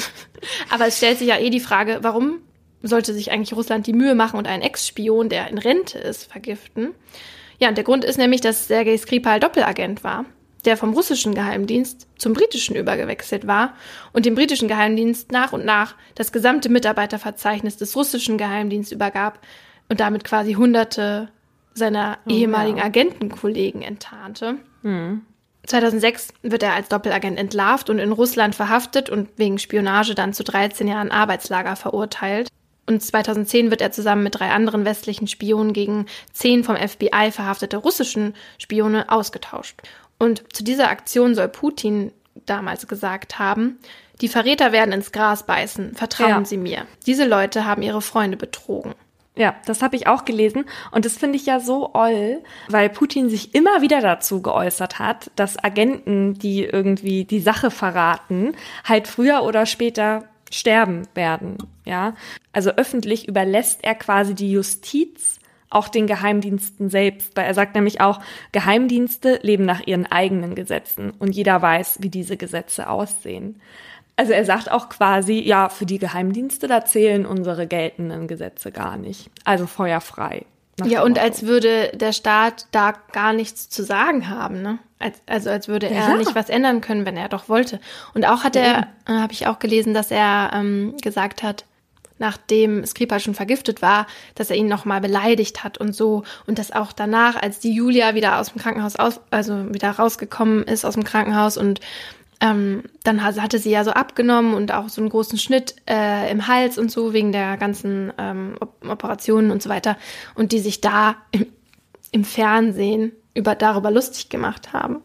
aber es stellt sich ja eh die Frage, warum sollte sich eigentlich Russland die Mühe machen und einen Ex-Spion, der in Rente ist, vergiften? Ja, und der Grund ist nämlich, dass Sergei Skripal Doppelagent war, der vom russischen Geheimdienst zum britischen übergewechselt war und dem britischen Geheimdienst nach und nach das gesamte Mitarbeiterverzeichnis des russischen Geheimdienstes übergab und damit quasi hunderte seiner oh, ehemaligen ja. Agentenkollegen enttarnte. Hm. zweitausendsechs wird er als Doppelagent entlarvt und in Russland verhaftet und wegen Spionage dann zu dreizehn Jahren Arbeitslager verurteilt. Und zweitausendzehn wird er zusammen mit drei anderen westlichen Spionen gegen zehn vom F B I verhaftete russischen Spione ausgetauscht. Und zu dieser Aktion soll Putin damals gesagt haben, die Verräter werden ins Gras beißen, vertrauen ja. Sie mir. Diese Leute haben ihre Freunde betrogen. Ja, das habe ich auch gelesen und das finde ich ja so oll, weil Putin sich immer wieder dazu geäußert hat, dass Agenten, die irgendwie die Sache verraten, halt früher oder später sterben werden, ja. Also öffentlich überlässt er quasi die Justiz auch den Geheimdiensten selbst, weil er sagt nämlich auch, Geheimdienste leben nach ihren eigenen Gesetzen und jeder weiß, wie diese Gesetze aussehen. Also er sagt auch quasi, ja, für die Geheimdienste, da zählen unsere geltenden Gesetze gar nicht. Also feuerfrei. Ja, und als würde der Staat da gar nichts zu sagen haben, ne? Als, also als würde er ja. nicht was ändern können, wenn er doch wollte. Und auch hat er, äh, habe ich auch gelesen, dass er ähm, gesagt hat, nachdem Skripal schon vergiftet war, dass er ihn nochmal beleidigt hat und so. Und dass auch danach, als die Julia wieder aus dem Krankenhaus, aus, also wieder rausgekommen ist aus dem Krankenhaus und Ähm, dann hatte sie ja so abgenommen und auch so einen großen Schnitt äh, im Hals und so wegen der ganzen ähm, Operationen und so weiter. Und die sich da im, im Fernsehen über, darüber lustig gemacht haben.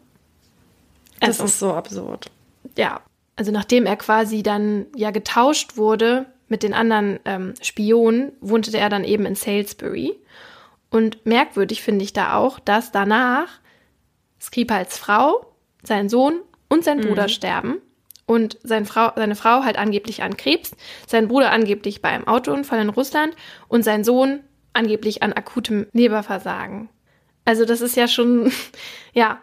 Also, das ist so absurd. Ja, also nachdem er quasi dann ja getauscht wurde mit den anderen ähm, Spionen, wohnte er dann eben in Salisbury. Und merkwürdig finde ich da auch, dass danach Skripals Frau, sein Sohn und sein Bruder mhm. sterben und seine Frau, seine Frau halt angeblich an Krebs, sein Bruder angeblich bei einem Autounfall in Russland und sein Sohn angeblich an akutem Leberversagen. Also das ist ja schon, ja,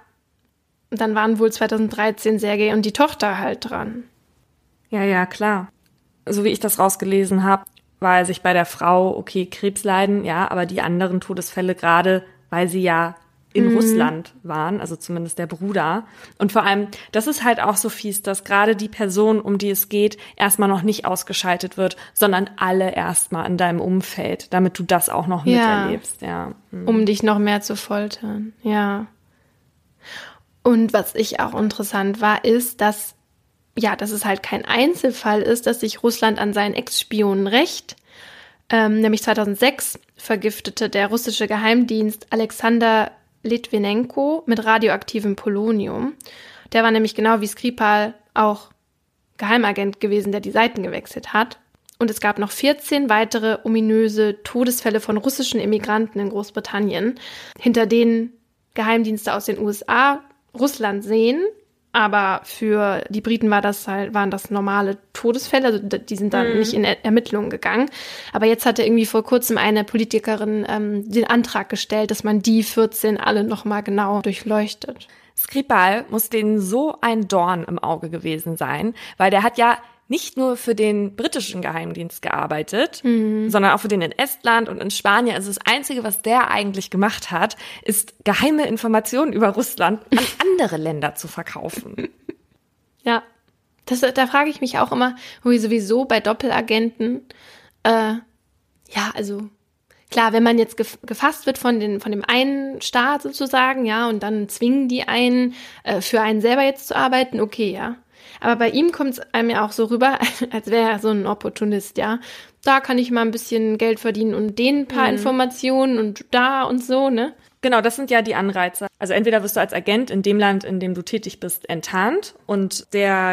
dann waren wohl zweitausenddreizehn Sergei und die Tochter halt dran. Ja, ja, klar. So wie ich das rausgelesen habe, war er sich bei der Frau, okay, Krebs leiden, ja, aber die anderen Todesfälle gerade, weil sie ja in mhm. Russland waren, also zumindest der Bruder. Und vor allem, das ist halt auch so fies, dass gerade die Person, um die es geht, erstmal noch nicht ausgeschaltet wird, sondern alle erstmal in deinem Umfeld, damit du das auch noch ja. miterlebst. Ja. Mhm. Um dich noch mehr zu foltern, ja. Und was ich auch interessant war, ist, dass, ja, dass es halt kein Einzelfall ist, dass sich Russland an seinen Ex-Spionen rächt. Ähm, nämlich zweitausendsechs vergiftete der russische Geheimdienst Alexander Litwinenko mit radioaktivem Polonium. Der war nämlich genau wie Skripal auch Geheimagent gewesen, der die Seiten gewechselt hat. Und es gab noch vierzehn weitere ominöse Todesfälle von russischen Immigranten in Großbritannien, hinter denen Geheimdienste aus den U S A Russland sehen. Aber für die Briten war das halt, waren das normale Todesfälle, also die sind dann mhm. nicht in er- Ermittlungen gegangen. Aber jetzt hatte irgendwie vor kurzem eine Politikerin ähm, den Antrag gestellt, dass man die vierzehn alle nochmal genau durchleuchtet. Skripal muss denen so ein Dorn im Auge gewesen sein, weil der hat ja nicht nur für den britischen Geheimdienst gearbeitet, mhm. sondern auch für den in Estland und in Spanien. Also das Einzige, was der eigentlich gemacht hat, ist geheime Informationen über Russland an andere Länder zu verkaufen. Ja, das, da frage ich mich auch immer, wie sowieso bei Doppelagenten, äh, ja, also klar, wenn man jetzt gef- gefasst wird von, den, von dem einen Staat sozusagen, ja, und dann zwingen die einen, äh, für einen selber jetzt zu arbeiten, okay, ja. Aber bei ihm kommt es einem ja auch so rüber, als wäre er so ein Opportunist, ja. Da kann ich mal ein bisschen Geld verdienen und den ein paar mhm. Informationen und da und so, ne? Genau, das sind ja die Anreize. Also entweder wirst du als Agent in dem Land, in dem du tätig bist, enttarnt und der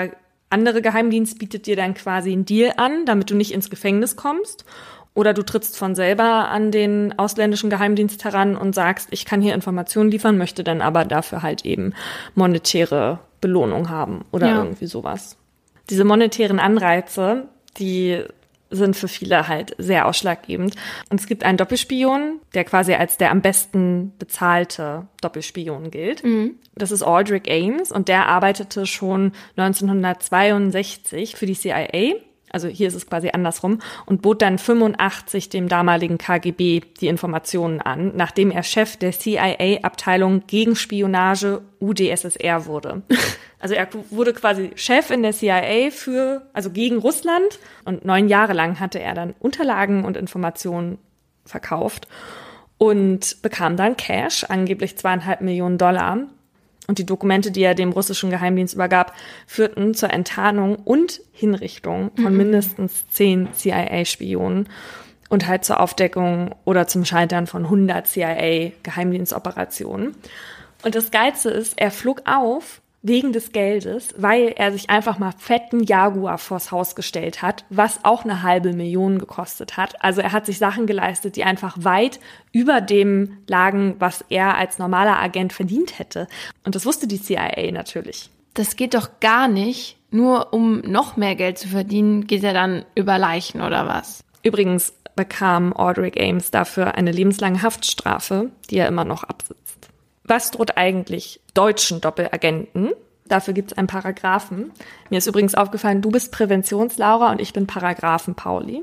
andere Geheimdienst bietet dir dann quasi einen Deal an, damit du nicht ins Gefängnis kommst. Oder du trittst von selber an den ausländischen Geheimdienst heran und sagst, ich kann hier Informationen liefern, möchte dann aber dafür halt eben monetäre Belohnung haben oder ja. irgendwie sowas. Diese monetären Anreize, die sind für viele halt sehr ausschlaggebend. Und es gibt einen Doppelspion, der quasi als der am besten bezahlte Doppelspion gilt. Mhm. Das ist Aldrich Ames und der arbeitete schon neunzehnhundertzweiundsechzig für die C I A. Also hier ist es quasi andersrum, und bot dann fünfundachtzig dem damaligen K G B die Informationen an, nachdem er Chef der C I A-Abteilung gegen Spionage U d S S R wurde. Also er wurde quasi Chef in der C I A für, also gegen Russland, und neun Jahre lang hatte er dann Unterlagen und Informationen verkauft und bekam dann Cash, angeblich zweieinhalb Millionen Dollar. Und die Dokumente, die er dem russischen Geheimdienst übergab, führten zur Enttarnung und Hinrichtung von mindestens zehn C I A-Spionen und halt zur Aufdeckung oder zum Scheitern von hundert C I A-Geheimdienstoperationen. Und das Geilste ist, er flog auf wegen des Geldes, weil er sich einfach mal fetten Jaguar vors Haus gestellt hat, was auch eine halbe Million gekostet hat. Also er hat sich Sachen geleistet, die einfach weit über dem lagen, was er als normaler Agent verdient hätte. Und das wusste die C I A natürlich. Das geht doch gar nicht. Nur um noch mehr Geld zu verdienen, geht er dann über Leichen oder was? Übrigens bekam Aldrich Ames dafür eine lebenslange Haftstrafe, die er immer noch absitzt. Was droht eigentlich deutschen Doppelagenten? Dafür gibt es einen Paragraphen. Mir ist übrigens aufgefallen, du bist Präventionslaura und ich bin Paragraphen-Pauli.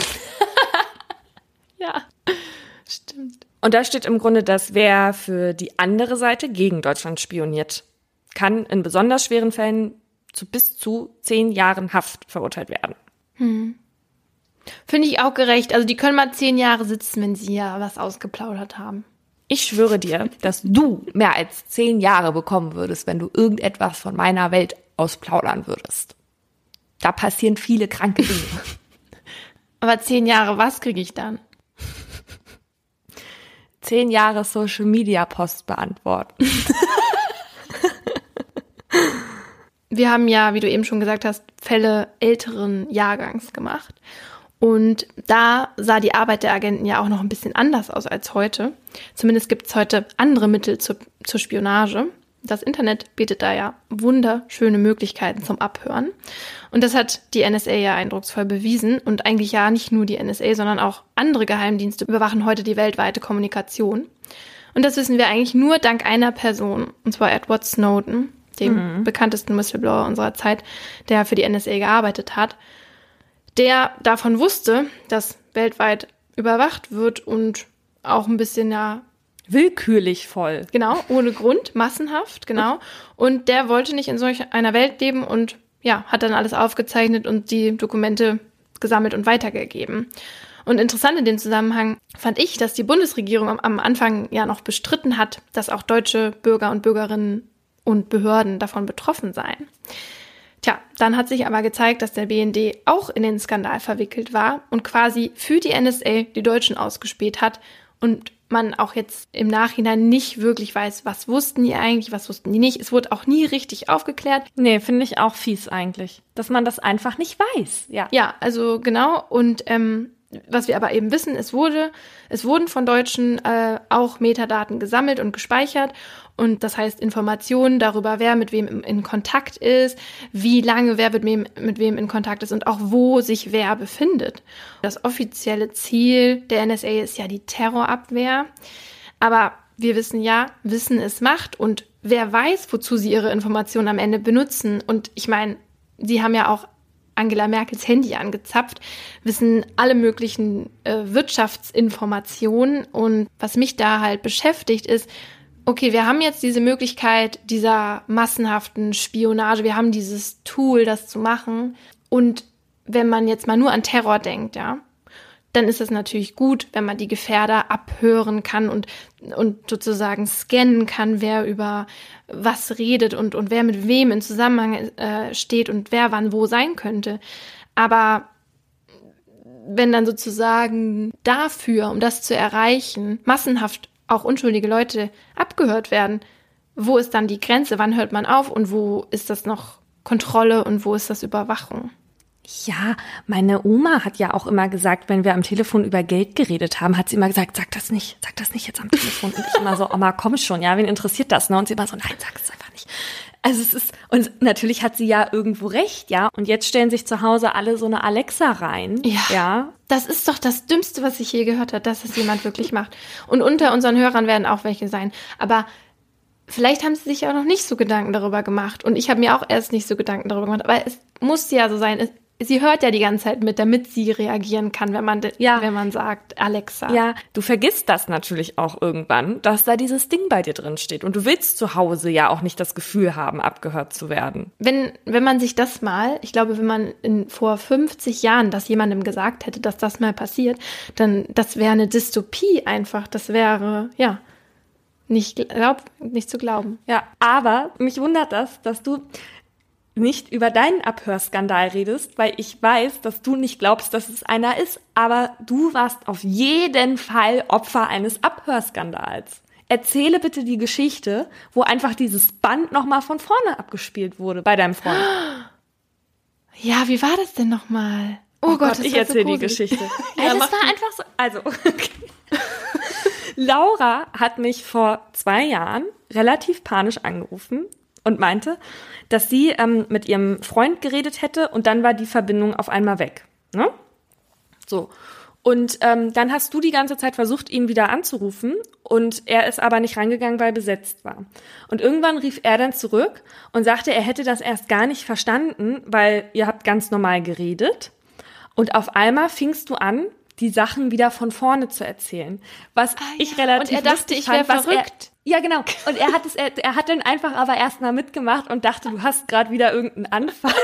Ja, stimmt. Und da steht im Grunde, dass wer für die andere Seite gegen Deutschland spioniert, kann in besonders schweren Fällen zu bis zu zehn Jahren Haft verurteilt werden. Hm. Finde ich auch gerecht. Also die können mal zehn Jahre sitzen, wenn sie ja was ausgeplaudert haben. Ich schwöre dir, dass du mehr als zehn Jahre bekommen würdest, wenn du irgendetwas von meiner Welt ausplaudern würdest. Da passieren viele kranke Dinge. Aber zehn Jahre, was kriege ich dann? Zehn Jahre Social-Media-Post beantworten. Wir haben ja, wie du eben schon gesagt hast, Fälle älteren Jahrgangs gemacht. Und da sah die Arbeit der Agenten ja auch noch ein bisschen anders aus als heute. Zumindest gibt es heute andere Mittel zur, zur Spionage. Das Internet bietet da ja wunderschöne Möglichkeiten zum Abhören. Und das hat die N S A ja eindrucksvoll bewiesen. Und eigentlich ja nicht nur die N S A, sondern auch andere Geheimdienste überwachen heute die weltweite Kommunikation. Und das wissen wir eigentlich nur dank einer Person, und zwar Edward Snowden, dem mhm. bekanntesten Whistleblower unserer Zeit, der für die N S A gearbeitet hat, der davon wusste, dass weltweit überwacht wird und auch ein bisschen, ja... willkürlich voll. Genau, ohne Grund, massenhaft, genau. Und der wollte nicht in solch einer Welt leben und ja, hat dann alles aufgezeichnet und die Dokumente gesammelt und weitergegeben. Und interessant in dem Zusammenhang fand ich, dass die Bundesregierung am, am Anfang ja noch bestritten hat, dass auch deutsche Bürger und Bürgerinnen und Behörden davon betroffen seien. Tja, dann hat sich aber gezeigt, dass der B N D auch in den Skandal verwickelt war und quasi für die N S A die Deutschen ausgespäht hat und man auch jetzt im Nachhinein nicht wirklich weiß, was wussten die eigentlich, was wussten die nicht. Es wurde auch nie richtig aufgeklärt. Nee, finde ich auch fies eigentlich, dass man das einfach nicht weiß. Ja, ja, also genau. Und ähm, was wir aber eben wissen, es wurde, es wurden von Deutschen äh, auch Metadaten gesammelt und gespeichert. Und das heißt Informationen darüber, wer mit wem in Kontakt ist, wie lange wer mit wem, mit wem in Kontakt ist und auch wo sich wer befindet. Das offizielle Ziel der N S A ist ja die Terrorabwehr. Aber wir wissen ja, Wissen ist Macht und wer weiß, wozu sie ihre Informationen am Ende benutzen. Und ich meine, sie haben ja auch Angela Merkels Handy angezapft, wissen alle möglichen äh, Wirtschaftsinformationen. Und was mich da halt beschäftigt ist, okay, wir haben jetzt diese Möglichkeit dieser massenhaften Spionage, wir haben dieses Tool, das zu machen. Und wenn man jetzt mal nur an Terror denkt, ja, dann ist es natürlich gut, wenn man die Gefährder abhören kann und, und sozusagen scannen kann, wer über was redet und, und wer mit wem in Zusammenhang äh, steht und wer wann wo sein könnte. Aber wenn dann sozusagen dafür, um das zu erreichen, massenhaft auch unschuldige Leute abgehört werden, wo ist dann die Grenze? Wann hört man auf und wo ist das noch Kontrolle und wo ist das Überwachung? Ja, meine Oma hat ja auch immer gesagt, wenn wir am Telefon über Geld geredet haben, hat sie immer gesagt, sag das nicht, sag das nicht jetzt am Telefon. Und ich immer so, Oma, komm schon, ja, wen interessiert das? Ne? Und sie immer so, nein, sag es einfach nicht. Also es ist, und natürlich hat sie ja irgendwo recht, ja. Und jetzt stellen sich zu Hause alle so eine Alexa rein. Ja. ja. Das ist doch das Dümmste, was ich je gehört habe, dass es jemand wirklich macht. Und unter unseren Hörern werden auch welche sein. Aber vielleicht haben sie sich auch noch nicht so Gedanken darüber gemacht. Und ich habe mir auch erst nicht so Gedanken darüber gemacht. Aber es muss ja so sein. Es, sie hört ja die ganze Zeit mit, damit sie reagieren kann, wenn man, ja. wenn man sagt, Alexa. Ja, du vergisst das natürlich auch irgendwann, dass da dieses Ding bei dir drin steht. Und du willst zu Hause ja auch nicht das Gefühl haben, abgehört zu werden. Wenn, wenn man sich das mal, ich glaube, wenn man in, vor fünfzig Jahren das jemandem gesagt hätte, dass das mal passiert, dann, das wäre eine Dystopie einfach. Das wäre, ja, nicht, glaub, nicht zu glauben. Ja, aber mich wundert das, dass du nicht über deinen Abhörskandal redest, weil ich weiß, dass du nicht glaubst, dass es einer ist, aber du warst auf jeden Fall Opfer eines Abhörskandals. Erzähle bitte die Geschichte, wo einfach dieses Band nochmal von vorne abgespielt wurde bei deinem Freund. Ja, wie war das denn nochmal? Oh, oh Gott, Gott ich erzähle so die Geschichte. ja, also, das war einfach so, also, okay. Laura hat mich vor zwei Jahren relativ panisch angerufen und meinte, dass sie ähm, mit ihrem Freund geredet hätte und dann war die Verbindung auf einmal weg. Ne? So. Und ähm, dann hast du die ganze Zeit versucht, ihn wieder anzurufen und er ist aber nicht rangegangen, weil besetzt war. Und irgendwann rief er dann zurück und sagte, er hätte das erst gar nicht verstanden, weil ihr habt ganz normal geredet und auf einmal fingst du an, die Sachen wieder von vorne zu erzählen. Was ah, ich ja. relativ und er dachte, ich wäre verrückt. Er, ja, genau. Und er hat es, er, er hat dann einfach aber erstmal mitgemacht und dachte, du hast gerade wieder irgendeinen Anfall.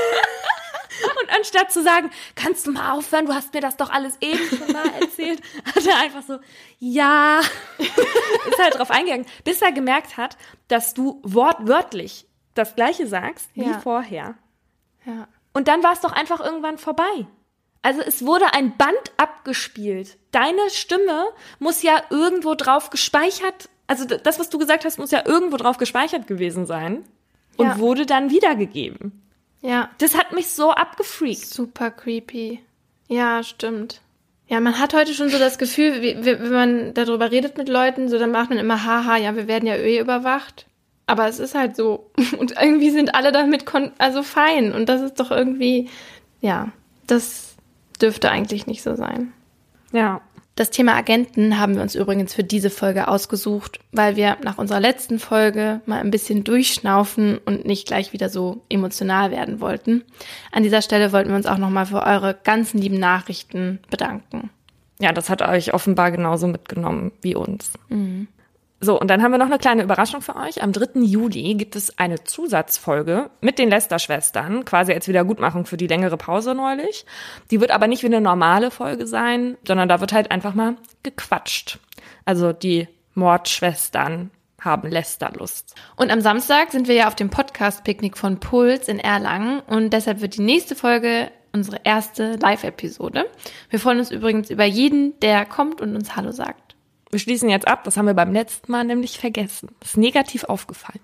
Und anstatt zu sagen, kannst du mal aufhören, du hast mir das doch alles eben schon mal erzählt, hat er einfach so, ja, ist halt drauf eingegangen, bis er gemerkt hat, dass du wortwörtlich das Gleiche sagst wie ja. vorher. Ja. Und dann war es doch einfach irgendwann vorbei. Also es wurde ein Band abgespielt. Deine Stimme muss ja irgendwo drauf gespeichert, also das, was du gesagt hast, muss ja irgendwo drauf gespeichert gewesen sein und ja. wurde dann wiedergegeben. Ja. Das hat mich so abgefreakt. Super creepy. Ja, stimmt. Ja, man hat heute schon so das Gefühl, wie, wie, wenn man darüber redet mit Leuten, so dann macht man immer, haha, ja, wir werden ja eh überwacht. Aber es ist halt so. Und irgendwie sind alle damit kon- also fein. Und das ist doch irgendwie, ja, das dürfte eigentlich nicht so sein. Ja. Das Thema Agenten haben wir uns übrigens für diese Folge ausgesucht, weil wir nach unserer letzten Folge mal ein bisschen durchschnaufen und nicht gleich wieder so emotional werden wollten. An dieser Stelle wollten wir uns auch nochmal für eure ganzen lieben Nachrichten bedanken. Ja, das hat euch offenbar genauso mitgenommen wie uns. Mhm. So, und dann haben wir noch eine kleine Überraschung für euch. Am dritten Juli gibt es eine Zusatzfolge mit den Lester-Schwestern, quasi als Wiedergutmachung für die längere Pause neulich. Die wird aber nicht wie eine normale Folge sein, sondern da wird halt einfach mal gequatscht. Also die Mordschwestern haben Lester-Lust. Und am Samstag sind wir ja auf dem Podcast-Picknick von Puls in Erlangen und deshalb wird die nächste Folge unsere erste Live-Episode. Wir freuen uns übrigens über jeden, der kommt und uns Hallo sagt. Wir schließen jetzt ab, das haben wir beim letzten Mal nämlich vergessen. Das ist negativ aufgefallen.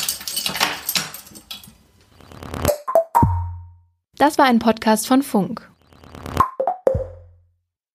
Das war ein Podcast von Funk.